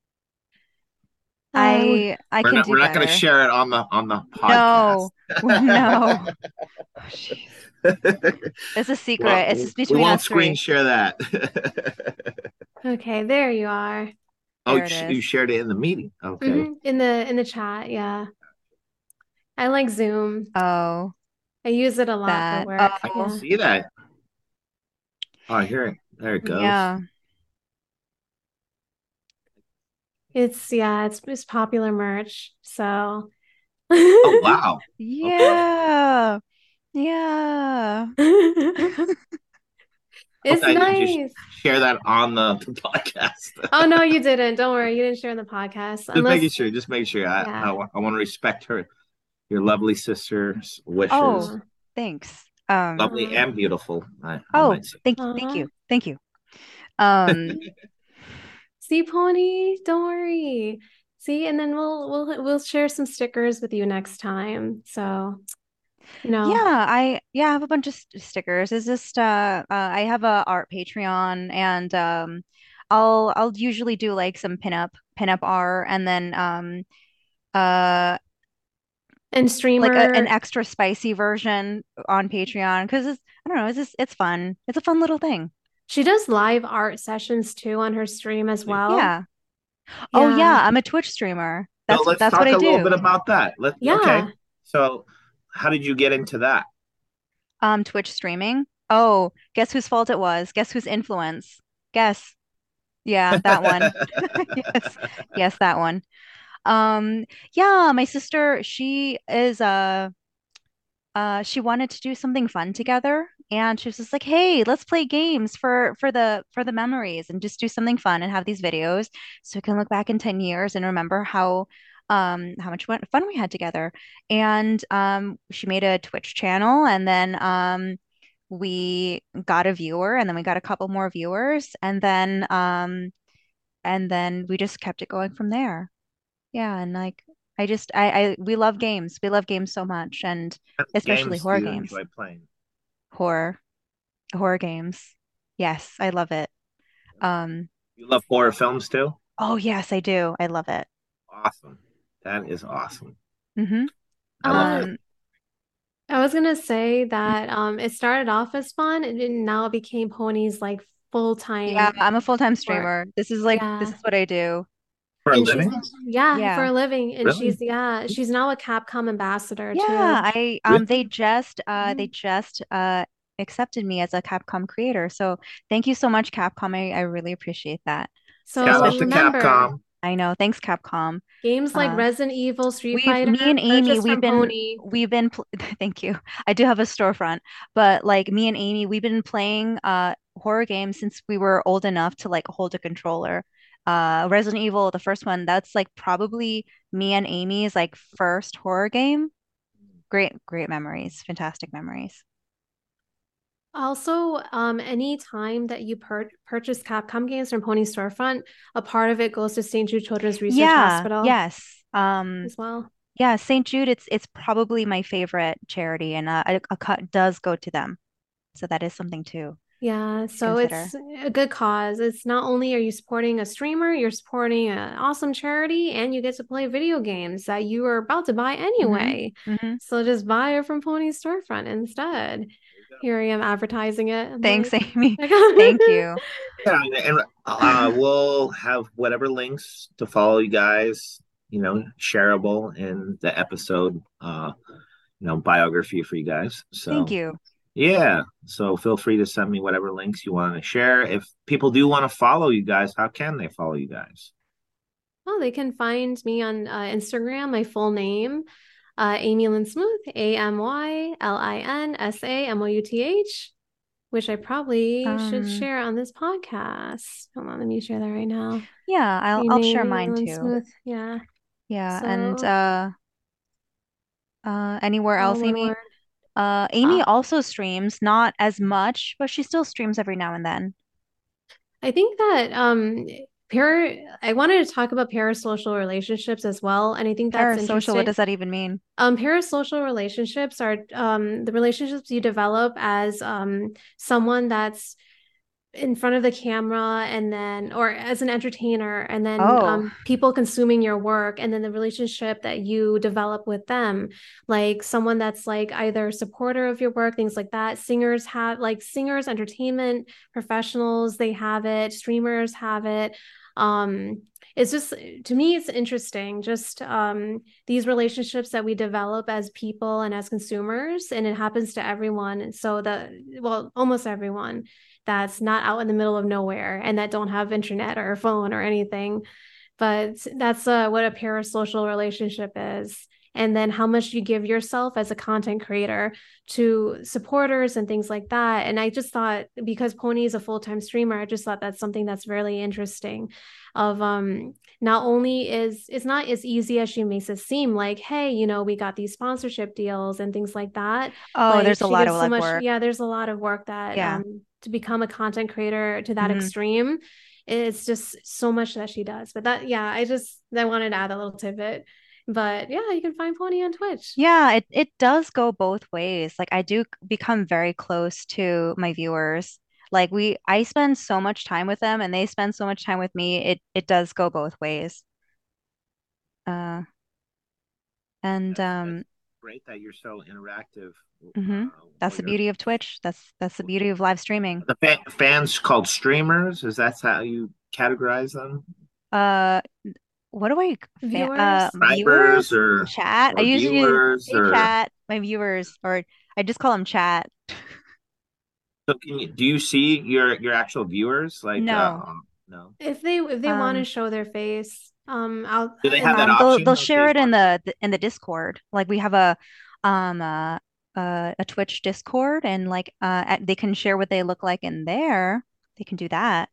Um, I can do We're not going to better. share it on the podcast. No. No. Oh, jeez. It's a secret. It's Well, just we between won't us screen three. share that. okay, there you are. Oh, There it you is. shared it in the meeting. Okay. In the chat, yeah. I like Zoom. Oh, I use it a lot for that. work. I can Yeah. see that. Oh, here, there it goes. Yeah. It's popular merch. So Oh, wow. Okay. Yeah. Yeah. Hope it's I didn't just nice. share that on the podcast. Oh no, you didn't. Don't worry. You didn't share in the podcast Just making unless sure. Just make sure. yeah. I want to respect her, your lovely sister's wishes. Oh, thanks. Lovely and beautiful, I Oh, might say. thank Aw. you. Thank you. Um, See, Pony, don't worry. See, and then we'll share some stickers with you next time. So, you know, I have a bunch of stickers. It's just I have a art Patreon and I'll usually do like some pinup art and then uh and like an streamer, extra spicy version on Patreon because it's I don't know, it's fun. It's a fun little thing. she does live art sessions too on her stream as well. Yeah. Oh Yeah. yeah, I'm a Twitch streamer. So let's That's what talk I a little bit do. about that. Okay. Yeah. So, how did you get into that? Twitch streaming. Oh, guess whose fault it was? Guess whose influence? Guess. Yeah, that one. Yes. Yes, that one. Um, yeah, my sister, she wanted to do something fun together and she was just like, "Hey, let's play games for the memories and just do something fun and have these videos so we can look back in 10 years and remember how much fun we had together." And she made a Twitch channel and then we got a viewer and then we got a couple more viewers and then we just kept it going from there. Yeah, and like we love games. We love games so much and What especially games do horror you games. enjoy playing? Horror horror games. Yes, I love it. Um, You love horror films too? oh yes, I do. I love it. Awesome. That is awesome. Hmm. I love that. Um, I was gonna say that it started off as fun and then now it became Pony's like yeah, full-time I'm a full-time work. streamer. This Yeah. is what I do. For a And she's living? yeah, for Yeah. a living. And Really? she's now a Capcom ambassador too. Yeah, I Really? they Mhm. just accepted me as a Capcom creator. So thank you so much, Capcom. I really appreciate that. Shout So out to Especially remember, Capcom. I know. Thanks, Capcom. games like Uh, Resident Evil, Street me Fighter, and Amy, purchase from Pony. thank you. I do have a storefront, but like me and Amy, we've been playing horror games since we were old enough to like hold a controller. Resident Evil, the first one, that's like probably me and Amy's like first horror game. Great memories, fantastic memories. Also, any time that you purchase Capcom games from Pony Storefront, a part of it goes to St. Jude Children's Research Yeah, Hospital yes. as well. Yeah, St. Jude, it's probably my favorite charity, and a cut does go to them. So that is something Yeah, to so consider. it's a good cause. It's not only are you supporting a streamer, you're supporting an awesome charity, and you get to play video games that you are about to buy Hmm. anyway. Hmm. So just buy it from Pony's storefront instead. Here I am advertising it. I'm Thanks, like, Amy. Thank you. Yeah, and we'll have whatever links to follow you guys, shareable in the episode, biography for you guys. Thank So you. yeah, so feel free to send me whatever links you want to share. If people do want to follow you guys, how can they follow you guys? well, they can find me on Instagram, my full name, Amy Lynn Smooth, AMYLINSAMOUTH, which I probably should Um, share on this podcast. Hold on, let me share that right now. yeah, I'll Your I'll name, share Amy mine Lynn too. Smooth. Yeah. Yeah, and So anywhere all else, one Amy? word. Amy Uh, also streams, not as much, but she still streams every now and then. I think that I wanted to talk about parasocial relationships as well, and I think that's Parasocial, what interesting. does that even mean? Parasocial relationships are the relationships you develop as someone that's in front of the camera and then or as an entertainer and then Oh, people consuming your work and then the relationship that you develop with them, like someone that's like either a supporter of your work, things like that. Singers have like singers, entertainment professionals, they have it, streamers have it. It's just, to me it's interesting, just these relationships that we develop as people and as consumers, and it happens to everyone. And so well, almost everyone that's not out in the middle of nowhere and that don't have internet or a phone or anything. But that's what a parasocial relationship is. And then how much you give yourself as a content creator to supporters and things like that. And I just thought, because Pony is a full-time streamer, I just thought that's something that's really interesting. Of not only is it's not as easy as she makes it seem, like, hey, we got these sponsorship deals and things like that. oh, Like there's a she lot of gives so much, legwork. yeah, there's a lot of work that Yeah. to become a content creator to that Hmm. extreme. It's just so much that she does. But that, yeah, I wanted to add a little tidbit. But yeah, you can find Pony on Twitch. Yeah, it does go both ways. Like I do become very close to my viewers. Like I spend so much time with them and they spend so much time with me. It does go both ways. Uh and That's great that you're so interactive. mhm. That's While the you're beauty of Twitch. That's the beauty of live streaming. the fans called streamers. Is that how you categorize them? Uh what do I Viewers. Subscribers viewers? Chat. I or usually use viewers hey or chat, my viewers, or I just call them chat. so do you see your actual viewers like No. no? If they want to Um show their face, out Do they in have that they'll option if share they it in want? the Discord. Like we have um uh, a Twitch Discord, and like they can share what they look like in there. They can do that.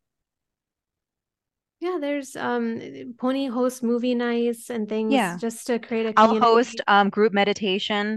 yeah, there's Pony hosts movie nights and things Yeah. just to create a I'll host community. group meditation.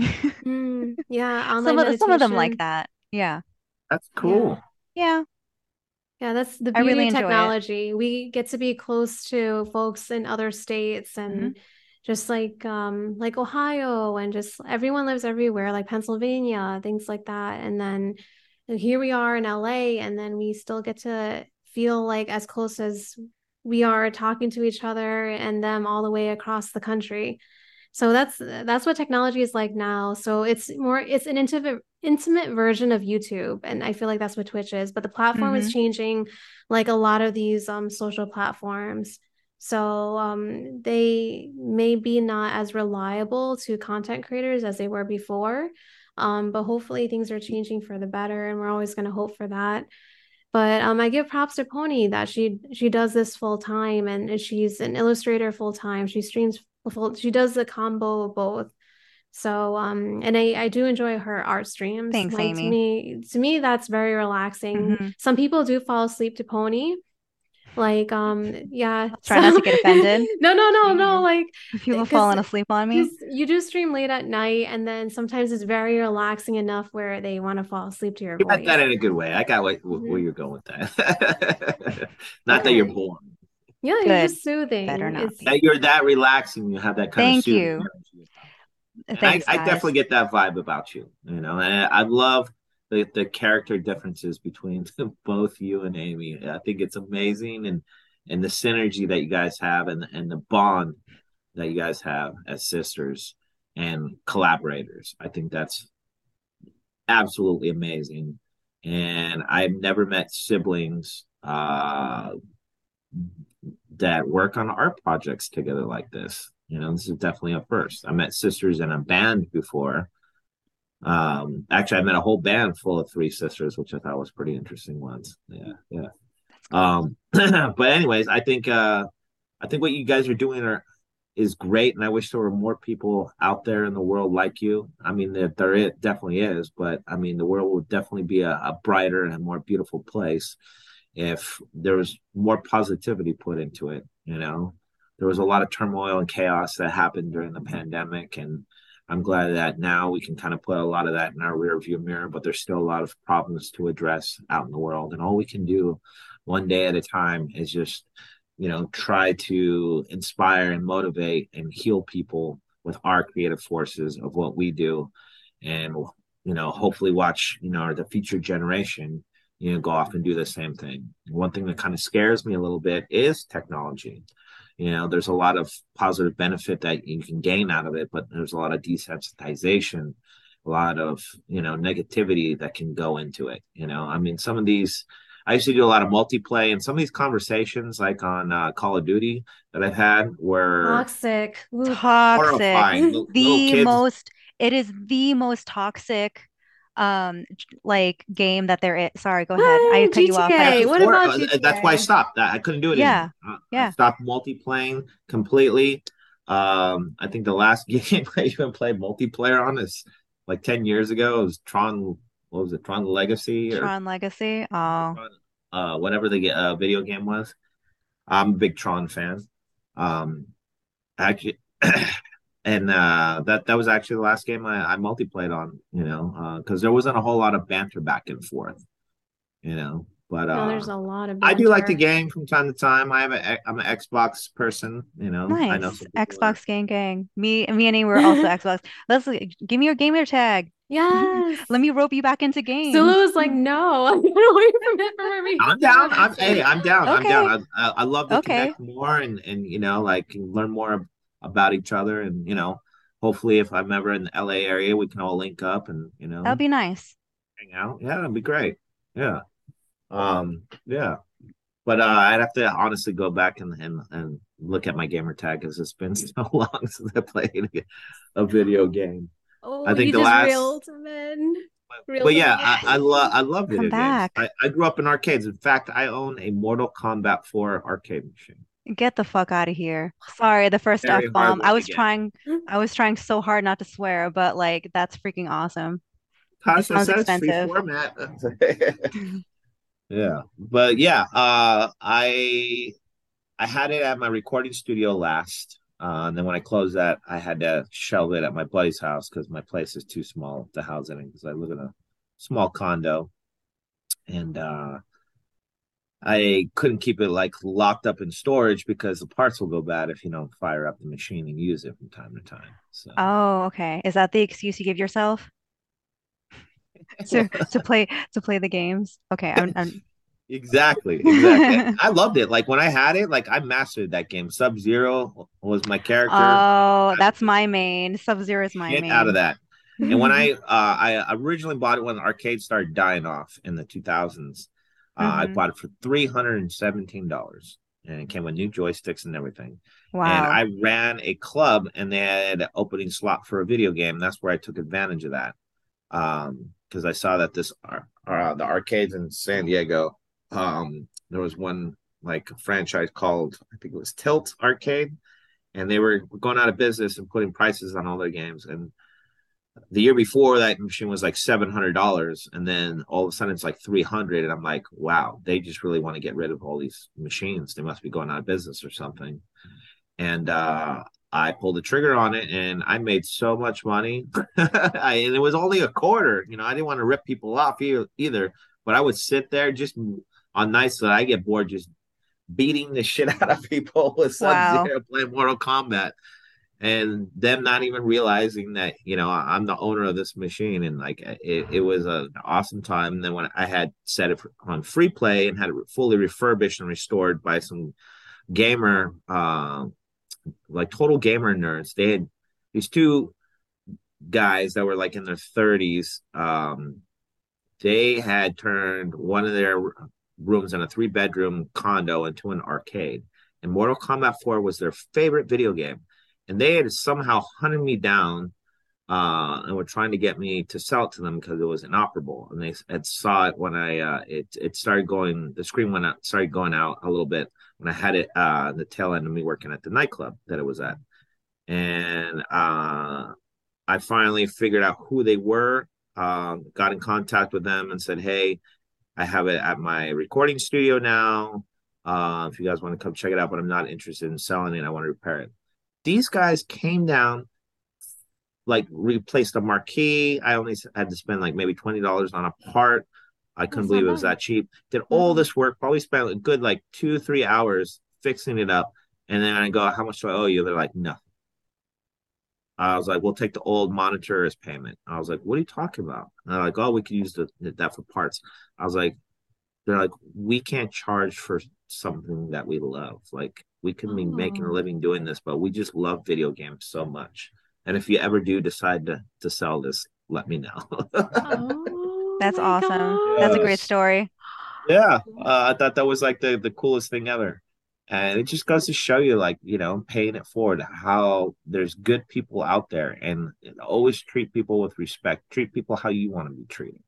Yeah, online Some of them like meditation. that. Yeah. That's Yeah. cool. Yeah. Yeah, that's the I beauty really of enjoy it. technology. We get to be close to folks in other states, Hmm. and just like Ohio, and just everyone lives everywhere, like Pennsylvania, things like that. And then here we are in LA, and then we still get to feel like as close as we are talking to each other and them all the way across the country. So that's what technology is like now. So it's an intimate version of YouTube, and I feel like that's what Twitch is. But the platform is Hmm. changing, like a lot of these social platforms. So they may be not as reliable to content creators as they were before. But hopefully things are changing for the better, and we're always going to hope for that. But I give props to Pony that she does this full time, and she's an illustrator full time. She streams full. She does the combo of both. So and I do enjoy her art streams. Thanks, Like Amy. to me that's very relaxing. Hmm. Some people do fall asleep to Pony. Like yeah. I'll try So not to get offended. no, like People because falling asleep on me. you do stream late at night, and then sometimes it's very relaxing enough where they want to fall asleep to your You meant that voice. in a good way. I got where Mhm. you're going with that. Not that you're Yeah. born. Yeah, you're Good. just Better soothing. not It's be. That you're that relaxing. You have that kind of Thank soothing you. energy about you. And Thanks, I definitely guys. get that vibe about you, you know. And I love the character differences between both you and Amy. I think it's amazing, and the synergy that you guys have, and the bond that you guys have as sisters and collaborators. I think that's absolutely amazing. And I've never met siblings that work on art projects together like this. You know, this is definitely a first. I met sisters in a band before. Actually, I met a whole band full of three sisters, which I thought was pretty interesting once. Yeah, yeah. That's cool. But anyways, I think what you guys are doing is great, and I wish there were more people out there in the world like you. I mean, it definitely is, but I mean, the world would definitely be a brighter and a more beautiful place if there was more positivity put into it. You know, there was a lot of turmoil and chaos that happened during the pandemic, and I'm glad that now we can kind of put a lot of that in our rear view mirror, but there's still a lot of problems to address out in the world. And all we can do one day at a time is just, you know, try to inspire and motivate and heal people with our creative forces of what we do. And, you know, hopefully watch, you know, the future generation, you know, go off and do the same thing. One thing that kind of scares me a little bit is technology. You know, there's a lot of positive benefit that you can gain out of it, but there's a lot of desensitization, a lot of, you know, negativity that can go into it. You know, I mean, some of these, I used to do a lot of multiplayer, and some of these conversations, like on Call of Duty, that I've had, were toxic. Oof. Toxic. horrifying. Little The kids. most, it is the most toxic like game that there is. Sorry, go ahead. I cut you off. I That's GTA. What before. about That's why I GTA? stopped. I couldn't do it yeah. anymore. I Yeah. stopped multiplaying completely. I think the last game I even played multiplayer on is like 10 years ago. It was Tron. What was it? Tron Legacy or Tron Legacy. Oh, Tron, whatever the video game was. I'm a big Tron fan. Um, actually, and that was actually the last game I multiplayed on. You know, because there wasn't a whole lot of banter back and forth. You know, but No, there's a lot of I do like the banter. game from time to time. I'm an Xbox person. You know, I know nice. some people are. Xbox gang. Me and you were also Xbox. Let's give me your gamer tag. Let Yes. me rope you back into games. Sulu was like, no, I'm gonna wait from it for me. I'm down. I'm down. I'm down. Okay. I love to Okay. connect more and you know, like learn more about each other, and you know, hopefully if I'm ever in the LA area, we can all link up and you That'd know, be nice. hang out. Yeah, that'd be great. Yeah. Yeah. But I'd have to honestly go back and look at my gamer tag because it's been so long since I played a video game. I Oh, think you the just last, reeled him in. Reeled but him yeah, in. I love Come video games. back. I grew up in arcades. In fact, I own a Mortal Kombat 4 arcade machine. Get the fuck out of here. Sorry, the first Very hard F-bomb. one to get. I was trying so hard not to swear, but like that's freaking awesome. It Tasha sounds says free expensive. format. Yeah, but yeah, I had it at my recording studio last. And then when I closed that, I had to shelve it at my buddy's house because my place is too small to house it in because I live in a small condo. And I couldn't keep it like locked up in storage because the parts will go bad if you don't fire up the machine and use it from time to time. So Oh, okay. Is that the excuse you give yourself to play the games? Okay, I'm exactly. I loved it. Like when I had it, like I mastered that game. Sub Zero was my character. Oh, I that's played my main. Sub-Zero is my shit out of main. that. And when I originally bought it when the arcades started dying off in the 2000s, I hmm bought it for $317, and it came with new joysticks and everything. And Wow. I ran a club, and they had an opening slot for a video game. That's where I took advantage of that, because I saw that the arcades in San Diego, there was one like franchise called, I think it was Tilt Arcade, and they were going out of business and putting prices on all their games. And the year before, that machine was like $700, and then all of a sudden it's like 300, and I'm like, wow, they just really want to get rid of all these machines. They must be going out of business or something. And I pulled the trigger on it, and I made so much money. And it was only a quarter. You know, I didn't want to rip people off either, but I would sit there just on nights that I get bored, just beating the shit out of people with Wow. Sub-Zero playing Mortal Kombat, and them not even realizing that I'm the owner of this machine, and like it was an awesome time. And then when I had set it on free play and had it fully refurbished and restored by some gamer like total gamer nerds, they had these two guys that were like in their 30s. They had turned one of their rooms in a 3-bedroom condo into an arcade, and Mortal Kombat 4 was their favorite video game, and they had somehow hunted me down, and were trying to get me to sell it to them because it was inoperable. And they had saw it when it started going, the screen went out, started going out a little bit when I had it the tail end of me working at the nightclub that it was at. And I finally figured out who they were, got in contact with them and said, hey, I have it at my recording studio now. If you guys want to come check it out, but I'm not interested in selling it. I want to repair it. These guys came down, like replaced the marquee. I only had to spend like maybe $20 on a part. I couldn't believe it was that cheap. Did all this work, probably spent a good like 2-3 hours fixing it up. And then I go, how much do I owe you? They're like, nothing. I was like, we'll take the old monitor as payment. I was like, what are you talking about? And they're like, oh, we can use that for parts. I was like, they're like, we can't charge for something that we love. Like, we can be making a living doing this, but we just love video games so much. And if you ever do decide to sell this, let me know. That's awesome. That's a great story. Yeah. I thought that was like the coolest thing ever. And it just goes to show you, like, paying it forward, how there's good people out there, and always treat people with respect. Treat people how you want to be treated.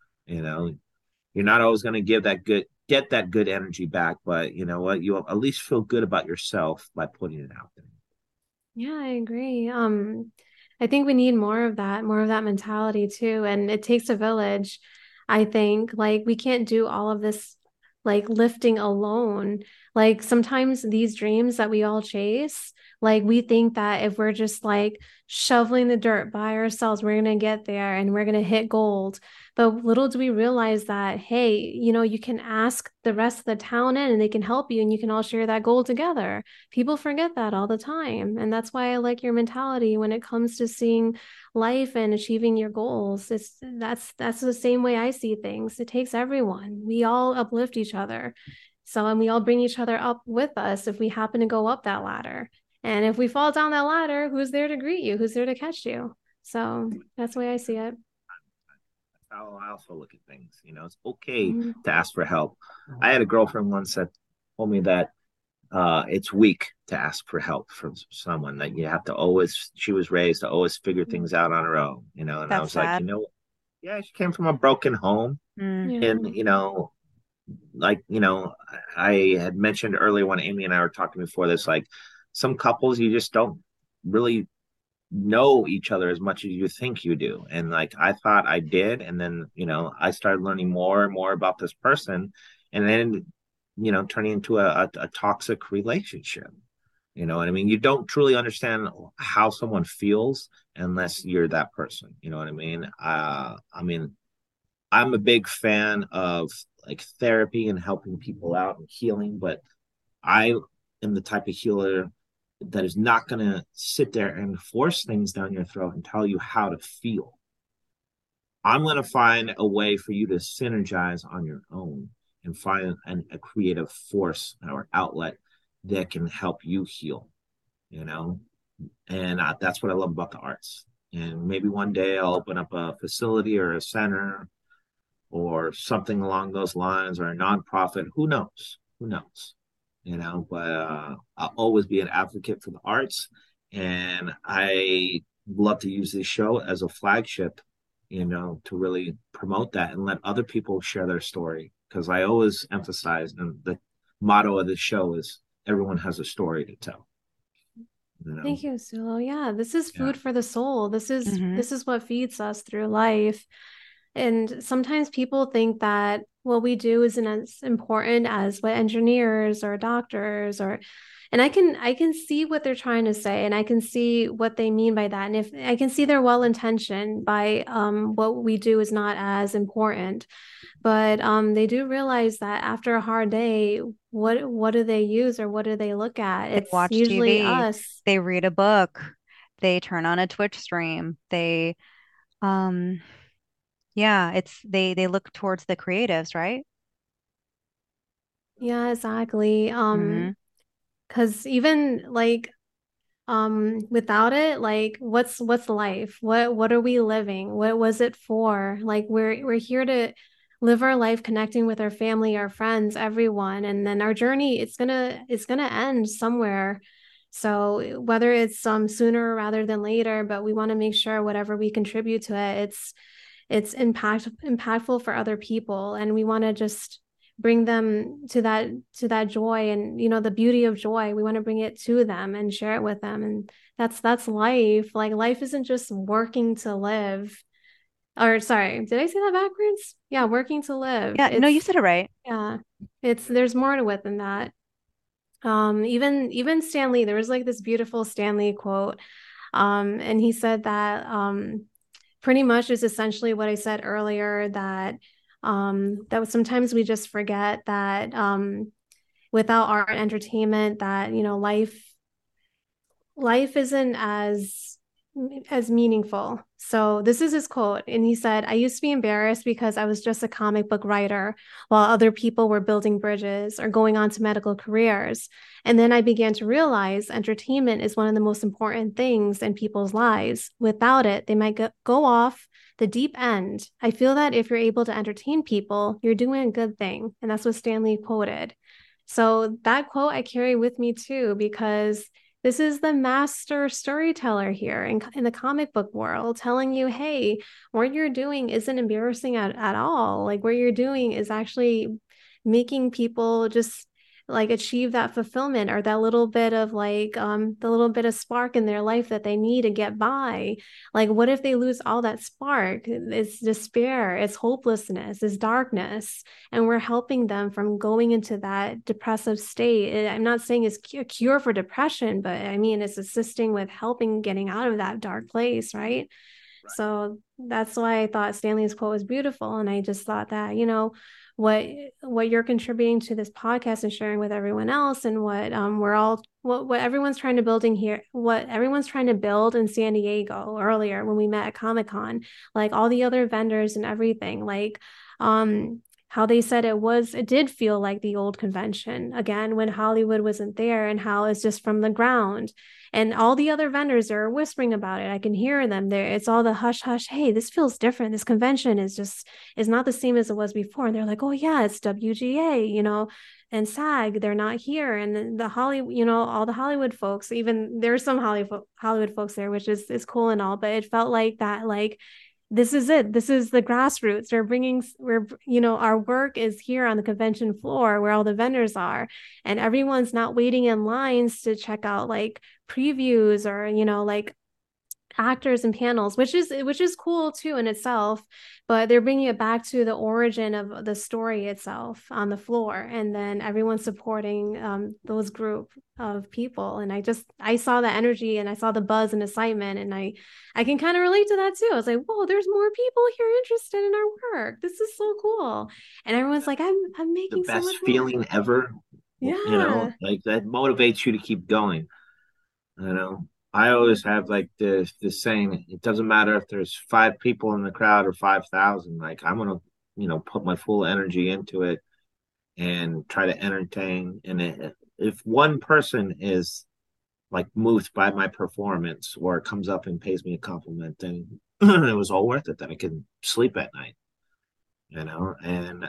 You're not always going to get that good energy back, but you know what? You'll at least feel good about yourself by putting it out there. Yeah, I agree. I think we need more of that mentality too. And it takes a village. I think like we can't do all of this like lifting alone. Like sometimes these dreams that we all chase, like we think that if we're just like shoveling the dirt by ourselves, we're going to get there and we're going to hit gold. But little do we realize that, hey, you can ask the rest of the town in and they can help you and you can all share that goal together. People forget that all the time. And that's why I like your mentality when it comes to seeing life and achieving your goals. That's the same way I see things. It takes everyone. We all uplift each other. And we all bring each other up with us if we happen to go up that ladder. And if we fall down that ladder, who's there to greet you? Who's there to catch you? So that's the way I see it. How I also look at things. It's okay to ask for help. I had a girlfriend once that told me that it's weak to ask for help from someone, that you have to always, she was raised to always figure things out on her own, and That's I was sad. like, yeah, she came from a broken home. And I had mentioned earlier when Amy and I were talking before this, like some couples, you just don't really know each other as much as you think you do. And like I thought I did, and then I started learning more and more about this person, and then turning into a toxic relationship. You know what I mean? You don't truly understand how someone feels unless you're that person. You know what I mean? I'm a big fan of like therapy and helping people out and healing, but I am the type of healer that is not going to sit there and force things down your throat and tell you how to feel. I'm going to find a way for you to synergize on your own and find a creative force or outlet that can help you heal, and that's what I love about the arts. And maybe one day I'll open up a facility or a center or something along those lines, or a nonprofit. Who knows? But I'll always be an advocate for the arts. And I love to use this show as a flagship, to really promote that and let other people share their story. Because I always emphasize, and the motto of the show is everyone has a story to tell. Thank you, Sulo. Yeah, this is food for the soul. This is what feeds us through life. And sometimes people think that what we do isn't as important as what engineers or doctors and I can see what they're trying to say, and I can see what they mean by that. And if I can see they're well intentioned by what we do is not as important. But they do realize that after a hard day, what do they use or what do they look at? They It's watch usually TV, us. they read a book, they turn on a Twitch stream, they um yeah, it's they look towards the creatives, right? Yeah, exactly. Hmm. Because even like without it, like what's life? What are we living? What was it for? Like we're here to live our life connecting with our family, our friends, everyone, and then our journey it's gonna end somewhere. So whether it's sooner rather than later, but we want to make sure whatever we contribute to it, it's impactful for other people, and we want to just bring them to that joy and the beauty of joy. We want to bring it to them and share it with them, and that's life. Like life isn't just working to live, or sorry, did I say that backwards? Yeah, working to live. Yeah, no, you It's said it right. yeah, it's there's more to it than that. Even Stan Lee, there was like this beautiful Stan Lee quote, and he said that pretty much is essentially what I said earlier, that that sometimes we just forget that without art and entertainment, that life isn't as meaningful. So this is his quote, and he said, "I used to be embarrassed because I was just a comic book writer while other people were building bridges or going on to medical careers. And then I began to realize entertainment is one of the most important things in people's lives. Without it, they might go off the deep end. I feel that if you're able to entertain people, you're doing a good thing." And that's what Stan Lee quoted. So that quote I carry with me too, because this is the master storyteller here in the comic book world, telling you, hey, what you're doing isn't embarrassing at all. Like what you're doing is actually making people just like achieve that fulfillment, or that little bit of like the little bit of spark in their life that they need to get by. Like what if they lose all that spark? It's despair, it's hopelessness, it's darkness, and we're helping them from going into that depressive state. I'm not saying it's a cure for depression, but I mean it's assisting with helping getting out of that dark place, right? So that's why I thought Stan Lee's quote was beautiful. And I just thought that, what what you're contributing to this podcast and sharing with everyone else, and what we're all what everyone's trying to building here, what everyone's trying to build in San Diego earlier when we met at Comic-Con, like all the other vendors and everything, like how they said it did feel like the old convention again when Hollywood wasn't there, and how it's just from the ground, and all the other vendors are whispering about it. I can hear them there. It's all the hush hush. Hey, this feels different. This convention is not the same as it was before. And they're like, oh yeah, it's WGA, and SAG. They're not here. And the Hollywood, all the Hollywood folks. Even there's some Hollywood folks there, which is cool and all. But it felt like that, like this is it. This is the grassroots. Our work is here on the convention floor where all the vendors are, and everyone's not waiting in lines to check out like previews or, like actors and panels, which is cool too in itself, but they're bringing it back to the origin of the story itself on the floor, and then everyone supporting those group of people. And I saw the energy, and I saw the buzz and excitement, and I can kind of relate to that too. I was like, whoa, there's more people here interested in our work. This is so cool. And everyone's like, I'm The making so best much more. feeling ever, Yeah. like that motivates you to keep going. You know, I always have like this saying, it doesn't matter if there's 5 people in the crowd or 5,000. Like I'm gonna, put my full energy into it and try to entertain. And if one person is like moved by my performance or comes up and pays me a compliment, then it was all worth it. Then I can sleep at night, And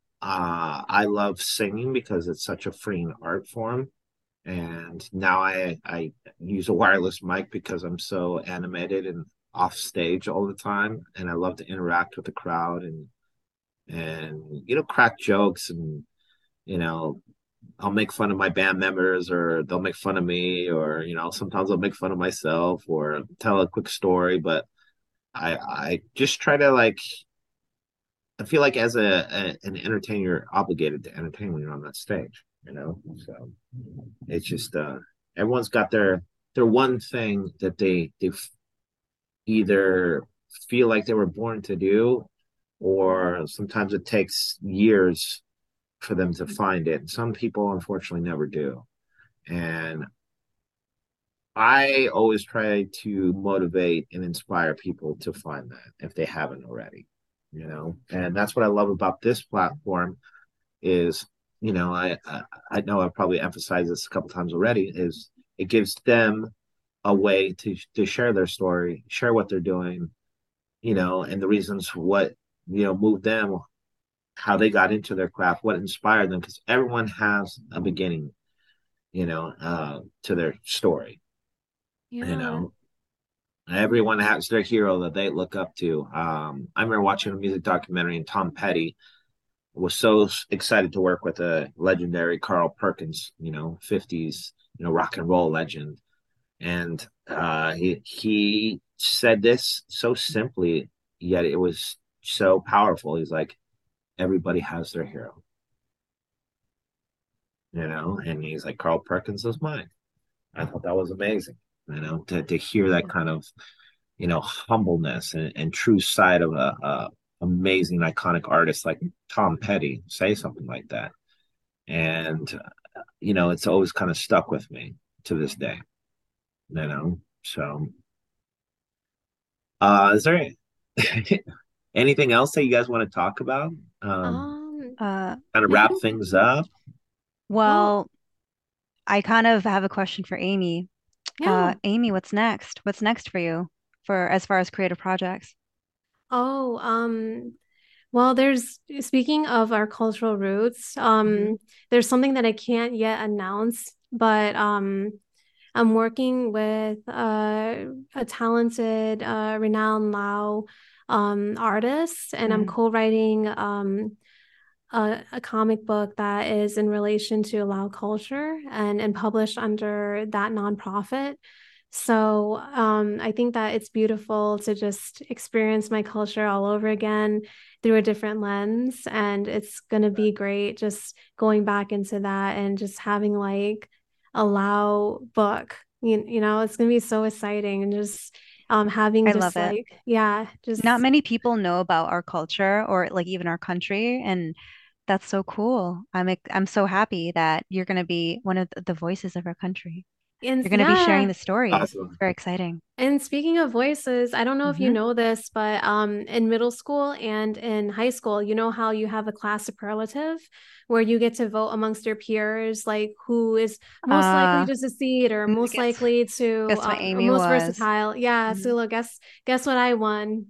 I love singing because it's such a freeing art form. And now I use a wireless mic because I'm so animated and off stage all the time, and I love to interact with the crowd and crack jokes, and you know I'll make fun of my band members, or they'll make fun of me, or sometimes I'll make fun of myself or tell a quick story. But I just try to like, I feel like as an entertainer, you're obligated to entertain when you're on that stage. So it's just everyone's got their one thing that they either feel like they were born to do, or sometimes it takes years for them to find it. Some people unfortunately never do. And I always try to motivate and inspire people to find that if they haven't already, you know. And that's what I love about this platform is, you know, I know I've probably emphasized this a couple times already, is it gives them a way to share their story, share what they're doing, you know, and the reasons what, you know, moved them, how they got into their craft, what inspired them, because everyone has a beginning, you know, to their story, you Yeah. know. Everyone has their hero that they look up to. I remember watching a music documentary, and Tom Petty was so excited to work with a legendary Carl Perkins, you know, 50s, you know, rock and roll legend. And he said this so simply, yet it was so powerful. He's like, everybody has their hero, you know, and he's like, Carl Perkins was mine. I thought that was amazing, you know, to hear that kind of, you know, humbleness and true side of a amazing iconic artist like Tom Petty say something like that. And you know, it's always kind of stuck with me to this day, you know. So is there anything else that you guys want to talk about? Uh, Kind of I wrap think, things up. well, well, I kind of have a question for Amy. yeah. Amy, what's next? What's next for you for as far as creative projects? Oh, well, speaking of our cultural roots, Mhm. there's something that I can't yet announce, but I'm working with a talented, renowned Lao artist, and I'm Mm. co-writing a comic book that is in relation to Lao culture and published under that nonprofit. So I think that it's beautiful to just experience my culture all over again through a different lens. And it's going to be great just going back into that and just having like a Lao book. You know, it's going to be so exciting and just having I just love it. like, yeah, Not just many people know about our culture or like even our country, and that's so cool. I'm so happy that you're going to be one of the voices of our country. and You're going to be sharing yeah. the stories. Awesome. Very exciting. And speaking of voices, I don't know if you Hmm. know this, but in middle school and in high school, you know how you have a class superlative where you get to vote amongst your peers, like who is most likely Uh, to succeed or most guess likely to guess what or Amy most was. versatile. Yeah, Mhm. Sula, guess what I won?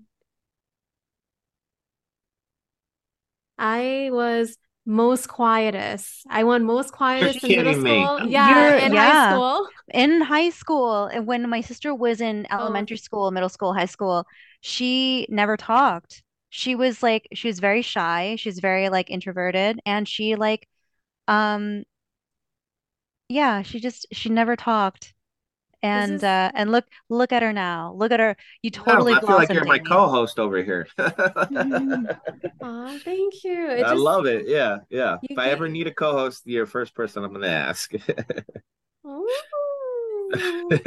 I was most quietest. I won most You're quietest in middle kidding me. school. Yeah, You're, and high yeah. school. In high school, and when my sister was in Oh, elementary school, middle school, high school, she never talked. She was very shy. She's very like introverted, and she like, um, yeah, she never talked. this is And look at her now. Look at her. You Wow, totally I feel like you're blossomed, my Amy. co-host over here. aw, thank you. It I just love it. Yeah, yeah. If you I ever get need a co-host, you're the first person I'm going to ask. oh,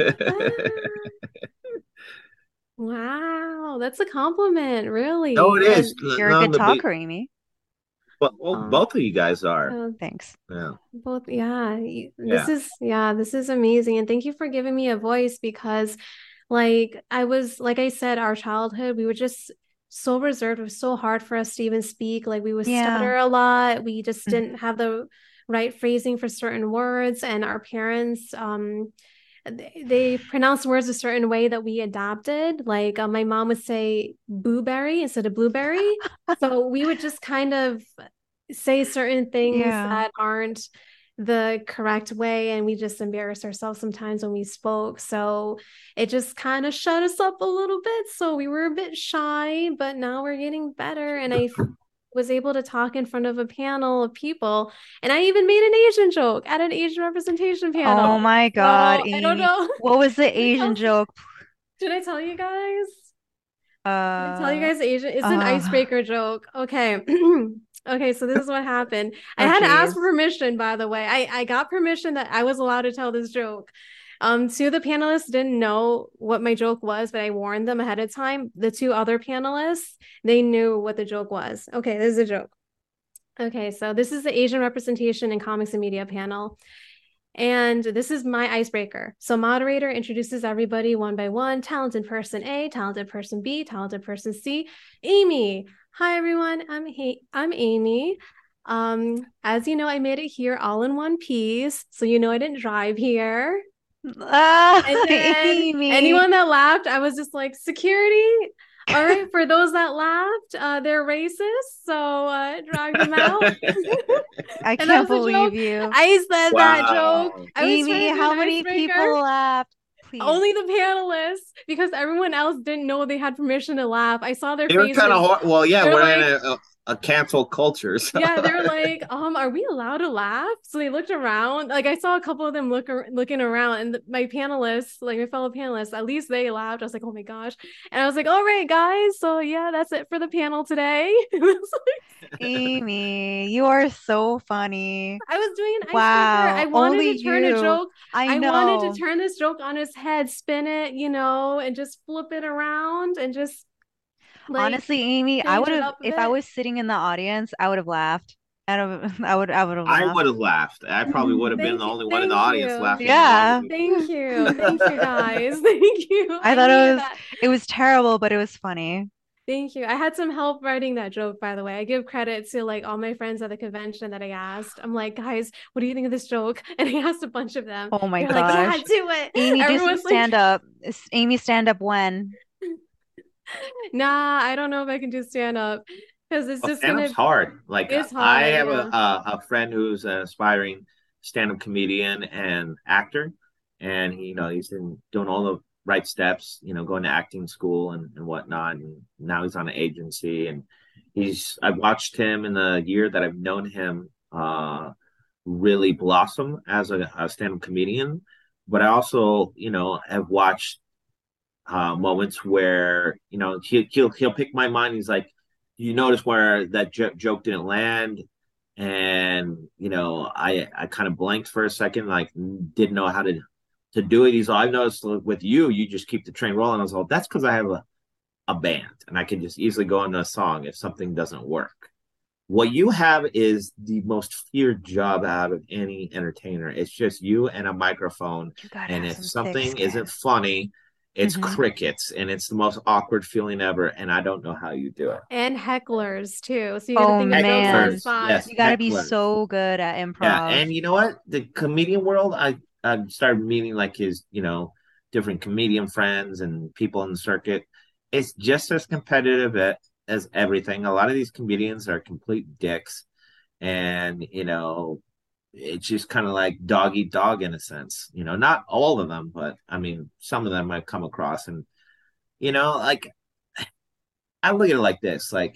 wow, that's a compliment, No, really. it is. And You're a No, good the talker, Amy. well, um, both of you guys are. uh, Thanks. Yeah, both, yeah, yeah. this is amazing. And thank you for giving me a voice because, like, like I said, our childhood, we were just so reserved. It was so hard for us to even speak. Like, we would Yeah. stutter a lot. We just didn't Mhm. have the right phrasing for certain words. And our parents, they pronounce words a certain way that we adopted. Like my mom would say blueberry instead of blueberry. So we would just kind of say certain things Yeah. that aren't the correct way. And we just embarrass ourselves sometimes when we spoke. So it just kind of shut us up a little bit. So we were a bit shy, but now we're getting better. And was able to talk in front of a panel of people. And I even made an Asian joke at an Asian representation Oh panel. my So God, I don't Amy. know. What was the Did I Asian tell joke? did I tell you guys? Did I tell you Uh, guys Asian? It's an uh, icebreaker joke. Okay. Okay, so this is what happened. I oh had to ask for geez. permission, by the way. I got permission that I was allowed to tell this joke. Two of the panelists didn't know what my joke was, but I warned them ahead of time. The two other panelists, they knew what the joke was. Okay, this is a joke. Okay, so this is the Asian representation in comics and media panel. And this is my icebreaker. So moderator introduces everybody one by one. Talented person A, talented person B, talented person C. Amy. Hi, everyone. I'm Amy. As you know, I made it here all in one piece. So you know I didn't drive here. And then Amy. anyone that laughed, I was just like, security. All right, for those that laughed, they're racist, so drag them out. I And that can't was a believe joke. you. I said that joke. Wow. I was Amy, trying to do how an many icebreaker. people laughed? Please. Only the panelists, because everyone else didn't know they had permission to laugh. I saw their They were faces. kind of hard. Well, yeah, They're we're like, in a cancel culture. So. yeah, they're like, are we allowed to laugh? So they looked around. Like I saw a couple of them looking around, and my panelists, like my fellow panelists, at least they laughed. I was like, oh my gosh. And I was like, all right, guys. So yeah, that's it for the panel today. Amy, you are so funny. I was doing an icebreaker. Wow, I wanted only to turn a you. joke. I wanted know. to turn this joke on its head, spin it, and just flip it around and just like Honestly, Amy, I change would it have, up a if I bit. was sitting in the audience, I would have laughed. I would have I laughed. would have laughed. I probably would have been Thank the you. only one in the Thank audience you. laughing along with Yeah. me. Thank you. Thank you, guys. Thank you. I I thought needed that. it was terrible, but it was funny. Thank you. I had some help writing that joke, by the way. I give credit to like all my friends at the convention that I asked. I'm like, guys, what do you think of this joke? And I asked a bunch of them. Oh my They're like, yeah, gosh. do it. Amy, do some Everyone's like, stand up. Amy, stand up when? nah, I don't know if I can do stand up because it's Well, just gonna. stand-up's hard. Like It's I hard, have yeah. a friend who's an aspiring stand-up comedian and actor, and he's been doing all the right steps, going to acting school and whatnot, and now he's on an agency, and I've watched him in the year that I've known him really blossom as a stand-up comedian, but I also have watched moments where he'll pick my mind. He's like, you notice where that joke didn't land, and I kind of blanked for a second, like didn't know how to do it. He's like, I've noticed with you just keep the train rolling. I was like, that's because I have a band and I can just easily go into a song if something doesn't work. What you have is the most feared job out of any entertainer. It's just you and a microphone. You gotta And have if some thick something isn't skin. funny, it's Hmm. crickets. And it's the most awkward feeling ever. And I don't know how you do it. And hecklers too. So you got to Oh think of jokes on the man, Hecklers. spot. Yes, you gotta be hecklers. so good at Yeah. improv. And you know what? The comedian world, I started meeting like his, different comedian friends and people in the circuit. It's just as competitive as everything. A lot of these comedians are complete dicks, and it's just kind of like dog eat dog in a sense. Not all of them, but I mean some of them I've come across. And like I look at it like this: like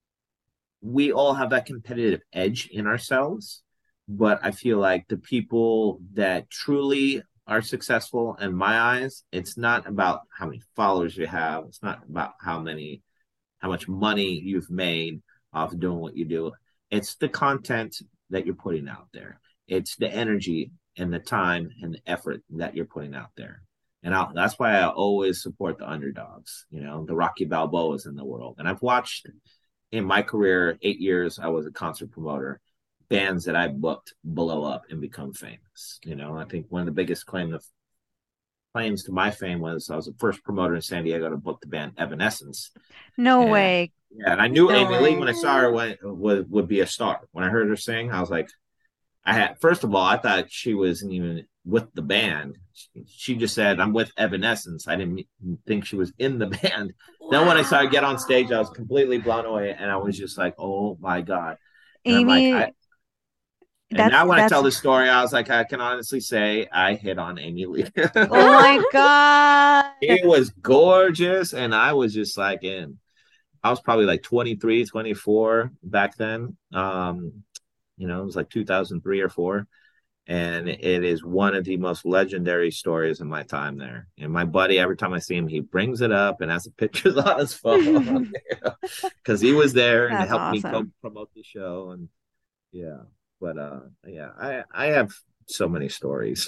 we all have that competitive edge in ourselves, but I feel like the people that truly are successful in my eyes, it's not about how many followers you have, it's not about how much money you've made off doing what you do. It's the content that you're putting out there. It's the energy and the time and the effort that you're putting out there. And that's why I always support the underdogs, the Rocky Balboas in the world. And I've watched in my career, 8 years, I was a concert promoter, bands that I booked blow up and become famous. I think one of the biggest claims to my fame was I was the first promoter in San Diego to book the band Evanescence. No And way. yeah, and I knew No Amy Lee when I way. saw her would be a star. When I heard her sing, I was like, first of all, I thought she wasn't even with the band. She just said, "I'm with Evanescence." I didn't think she was in the band. Wow. Then when I saw her get on stage, I was completely blown away, and I was just like, "Oh my god!" And I'm like, Amy, and now when I that's tell this story, I was like, I can honestly say I hit on Amy Lee. oh my God. It was gorgeous, and I was just like in. I was probably like 23, 24 back then. It was like 2003 or 4. And it is one of the most legendary stories in my time there. And my buddy, every time I see him, he brings it up and has the pictures on his phone because he was there and That's helped me awesome. promote the show. And yeah, but yeah, I have so many stories.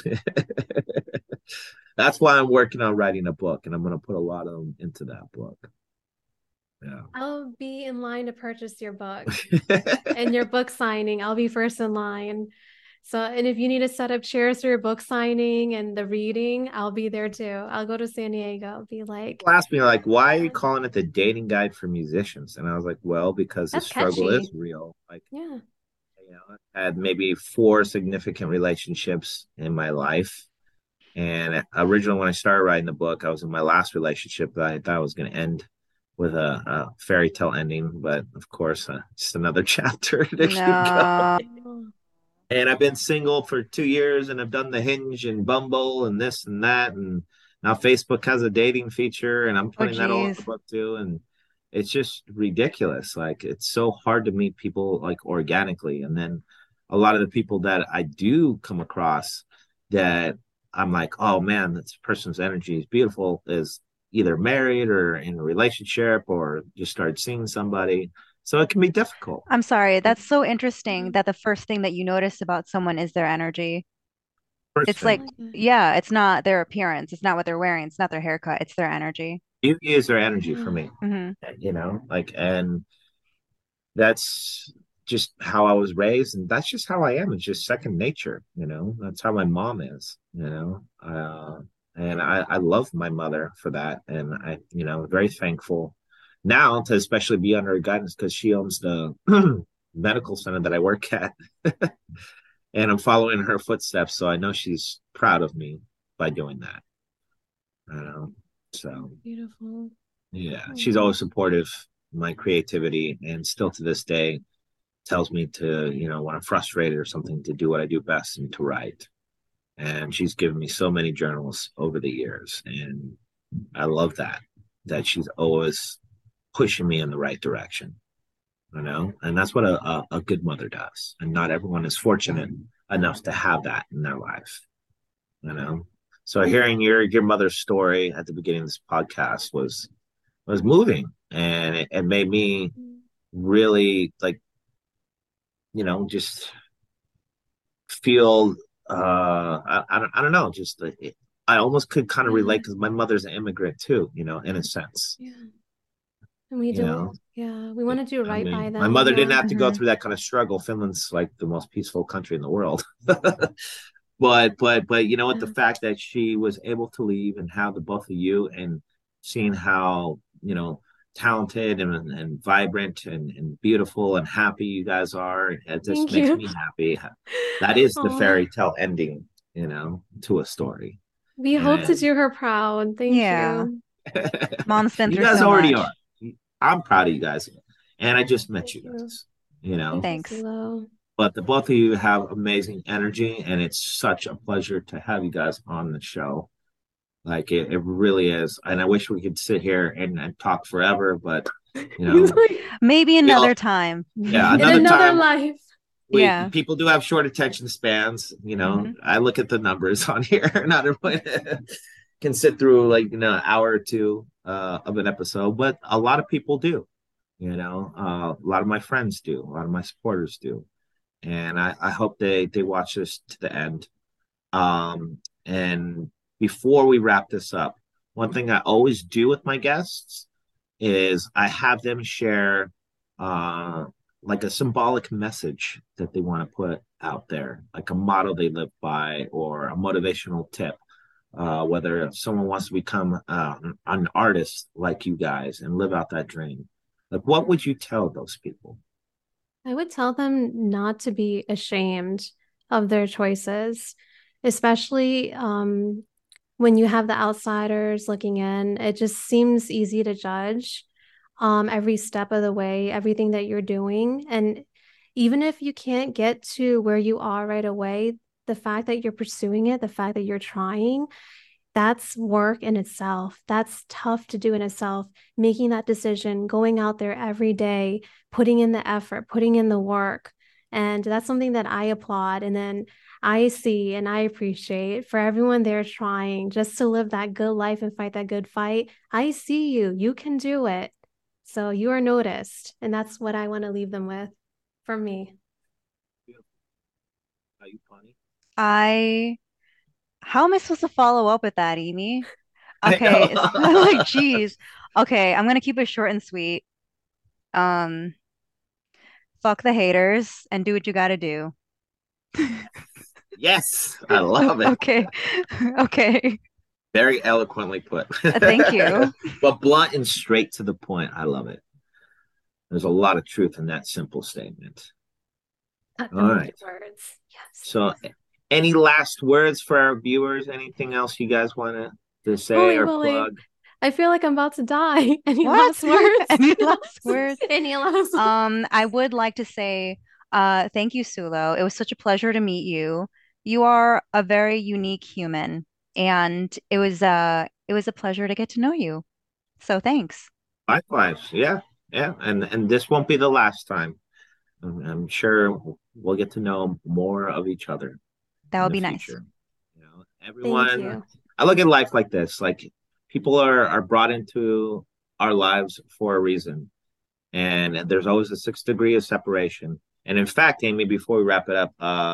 That's why I'm working on writing a book, and I'm going to put a lot of them into that book. Yeah. I'll be in line to purchase your book and your book signing. I'll be first in line. So, and if you need to set up chairs for your book signing and the reading, I'll be there too. I'll go to San Diego, be like, People ask me like, why are you calling it the dating guide for musicians? And I was like, well, because the that's struggle catchy. is real. Like, Yeah. I had maybe four significant relationships in my life. And originally, when I started writing the book, I was in my last relationship that I thought was going to end with a fairy tale ending. But of course, just another chapter. There you go. No. Oh, And I've been single for 2 years and I've done the Hinge and Bumble and this and that. And now Facebook has a dating feature and I'm Oh, putting that all in the geez. book too. And it's just ridiculous. Like it's so hard to meet people like organically. And then a lot of the people that I do come across that I'm like, oh man, this person's energy is beautiful, is either married or in a relationship or just started seeing somebody. So it can be difficult. I'm sorry. That's so interesting mhm. that the first thing that you notice about someone is their energy. First It's I like, thing. like it. yeah, it's not their appearance. It's not what they're wearing. It's not their haircut. It's their energy. Beauty is their energy for Yeah. me, Hmm. like, and that's just how I was raised, and that's just how I am. It's just second nature. That's how my mom is. And I love my mother for that, and very thankful now to especially be under her guidance because she owns the medical center that I work at, and I'm following her footsteps, so I know she's proud of me by doing that. You know, so. Beautiful. Yeah, she's Oh, always supportive of my creativity and still to this day tells me to, when I'm frustrated or something, to do what I do best and to write. And she's given me so many journals over the years. And I love that she's always pushing me in the right direction. And that's what a good mother does. And not everyone is fortunate enough to have that in their life. So hearing your mother's story at the beginning of this podcast was moving and it made me really like just feel I don't know just I almost could kind of relate yeah. because my mother's an immigrant too in a sense Yeah. And we you do, know yeah, we want to do I right by mean my them, you mother didn't know. have to go Hmm. through that kind of struggle. Finland's like the most peaceful country in the world. But you know what, the Yeah. fact that she was able to leave and have the both of you and seeing how talented and vibrant and beautiful and happy you guys are, it just Thank makes you. me happy. That is the Oh, fairy tale ending to a story. we hope to And do her proud. Thank Yeah. you. Mom's been you through guys so already are. much. I'm proud of you guys, and I just met Thank you you. guys you know Thank you, Thanks. Silo. but the both of you have amazing energy, and it's such a pleasure to have you guys on the show. Like it really is. And I wish we could sit here and talk forever, but you He's know, like, Maybe we all, another time. yeah, in another another time. life. We Yeah. people do have short attention spans. Hmm. I look at the numbers on here. Not everyone can sit through like an hour or two of an episode, but a lot of people do. A lot of my friends do. A lot of my supporters do, and I hope they watch this to the end. And before we wrap this up, one thing I always do with my guests is I have them share uh, like a symbolic message that they want to put out there, like a motto they live by or a motivational tip. Whether someone wants to become an artist like you guys and live out that dream, like what would you tell those people? I would tell them not to be ashamed of their choices, especially when you have the outsiders looking in. It just seems easy to judge every step of the way, everything that you're doing. And even if you can't get to where you are right away, the fact that you're pursuing it, the fact that you're trying, that's work in itself. That's tough to do in itself. Making that decision, going out there every day, putting in the effort, putting in the work. And that's something that I applaud. And then I see and I appreciate for everyone there trying just to live that good life and fight that good fight. I see you. You can do it. So you are noticed. And that's what I want to leave them with from me. Are you funny? I, how am I supposed to follow up with that, Amy? I Okay. So, like, know. geez. Okay. I'm gonna keep it short and sweet. Um, fuck the haters and do what you gotta do. Yes, I love it. Okay. Okay. Very eloquently put. Thank you. But blunt and straight to the point. I love it. There's a lot of truth in that simple statement. Cut All them with right. your words. Yes. So, any last words for our viewers? Anything else you guys want to say Holy or moly. plug? I feel like I'm about to die. Any What? last words? Any last words? Any last words? I would like to say, thank you, Sulo. It was such a pleasure to meet you. You are a very unique human, and it was a pleasure to get to know you. So thanks. Likewise, yeah, yeah, and this won't be the last time. I'm sure we'll get to know more of each other That in would the be nice. future. Thank Everyone, you. I look at life like this: like people are brought into our lives for a reason, and there's always a 6 degree of separation. And in fact, Amy, before we wrap it up,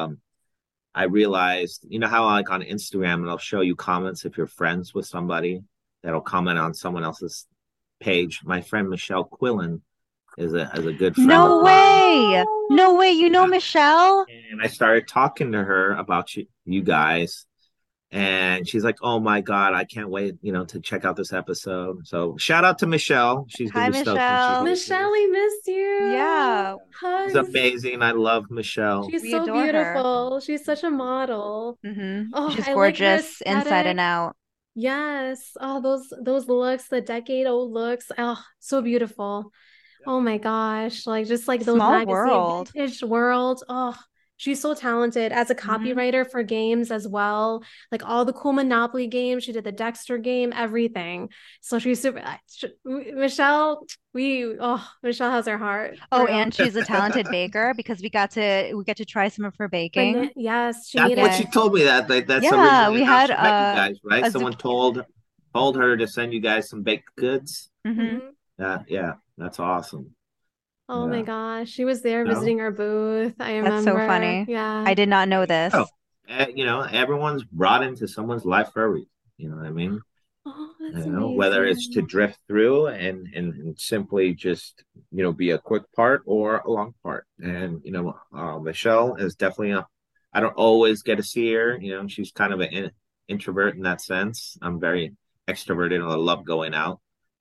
I realized, you know how like on Instagram it'll show you comments if you're friends with somebody that'll comment on someone else's page. My friend Michelle Quillen is a good friend of No mine. way. No way. You know Yeah. Michelle? And I started talking to her about you guys, and she's like, "Oh my God, I can't wait, to check out this episode." So shout out to Michelle. She's gonna Hi, be stoked when she Michelle. hears Michelle, this. we missed you. Yeah, She's Hugs. amazing. I love Michelle. She's we so adore her. beautiful. She's such a model. Oh, She's I like her gorgeous inside and aesthetic. out. Yes. Oh, those looks, the decade-old looks. Oh, so beautiful. Oh my gosh. Like just like those Small magazine world. vintage world. Oh, she's so talented as a Hmm. copywriter for games as well. Like all the cool Monopoly games. She did the Dexter game, everything. So she's super Michelle, Michelle has her heart. For Oh, real. and she's a talented baker because we get to try some of her baking. Yes, she That's made what it. she Yeah. told me that's Yeah, originally we how had she met you guys, right? a Someone zucchini. told her to send you guys some baked goods. Hmm. Mhm. Yeah, that's awesome. Oh my Yeah. gosh, she was there No? visiting our booth. I That's so remember. funny. Yeah. I did not There know you go. this. Everyone's brought into someone's life for a reason. You know what I mean? Oh, that's Whether it's to amazing. drift through and simply just be a quick part or a long part. And Michelle is definitely I don't always get to see her. She's kind of an introvert in that sense. I'm very extroverted and I love going out.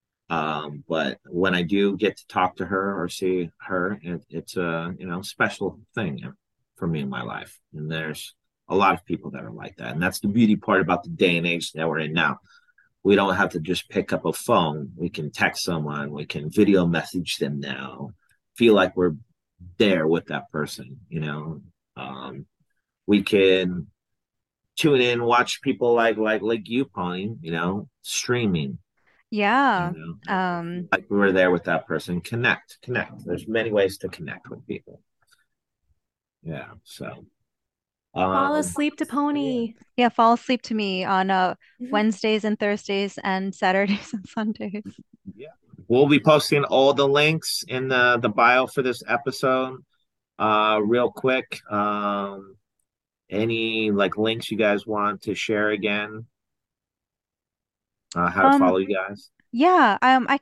But when I do get to talk to her or see her, it's a special thing for me in my life. And there's a lot of people that are like that, and that's the beauty part about the day and age that we're in now. We don't have to just pick up a phone. We can text someone. We can video message them now. Feel like we're there with that person. We can tune in, watch people like you, Pony. Streaming Yeah. you Um, like we were there with that person. Connect. There's many ways to connect with people. Yeah. So, Fall um, asleep to yeah, Pony. yeah, fall asleep to me on Wednesdays and Thursdays and Saturdays and Sundays. yeah. We'll be posting all the links in the bio for this episode. Real quick, any like links you guys want to share again? How to Um, follow you guys? yeah,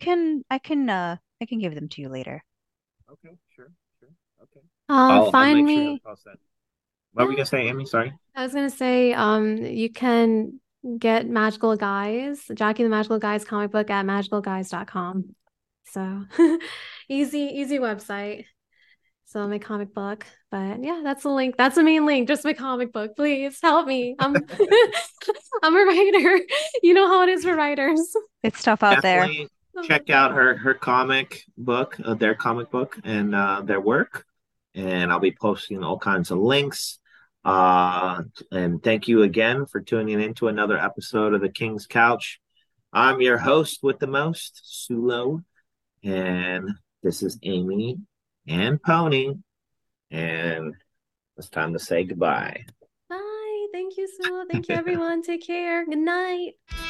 I can give them to you later. Okay, sure. Okay. I'll Find make sure to me. post that. What were you Yeah, gonna say, Amy? Sorry. I was gonna say, you can get Magical Guys, Jackie the Magical Guys comic book at magicalguys.com. So easy website. So my comic book. But yeah, that's the link. That's the main link. Just my comic book. Please help me. I'm a writer. You know how it is for writers. It's tough out there. Definitely check out her comic book, their comic book, and their work. And I'll be posting all kinds of links. And thank you again for tuning in to another episode of the King's Couch. I'm your host with the most, Sulo, and this is Amy and Pony. And it's time to say goodbye. Bye. Thank you, Sue. Thank you, everyone. Take care. Good night.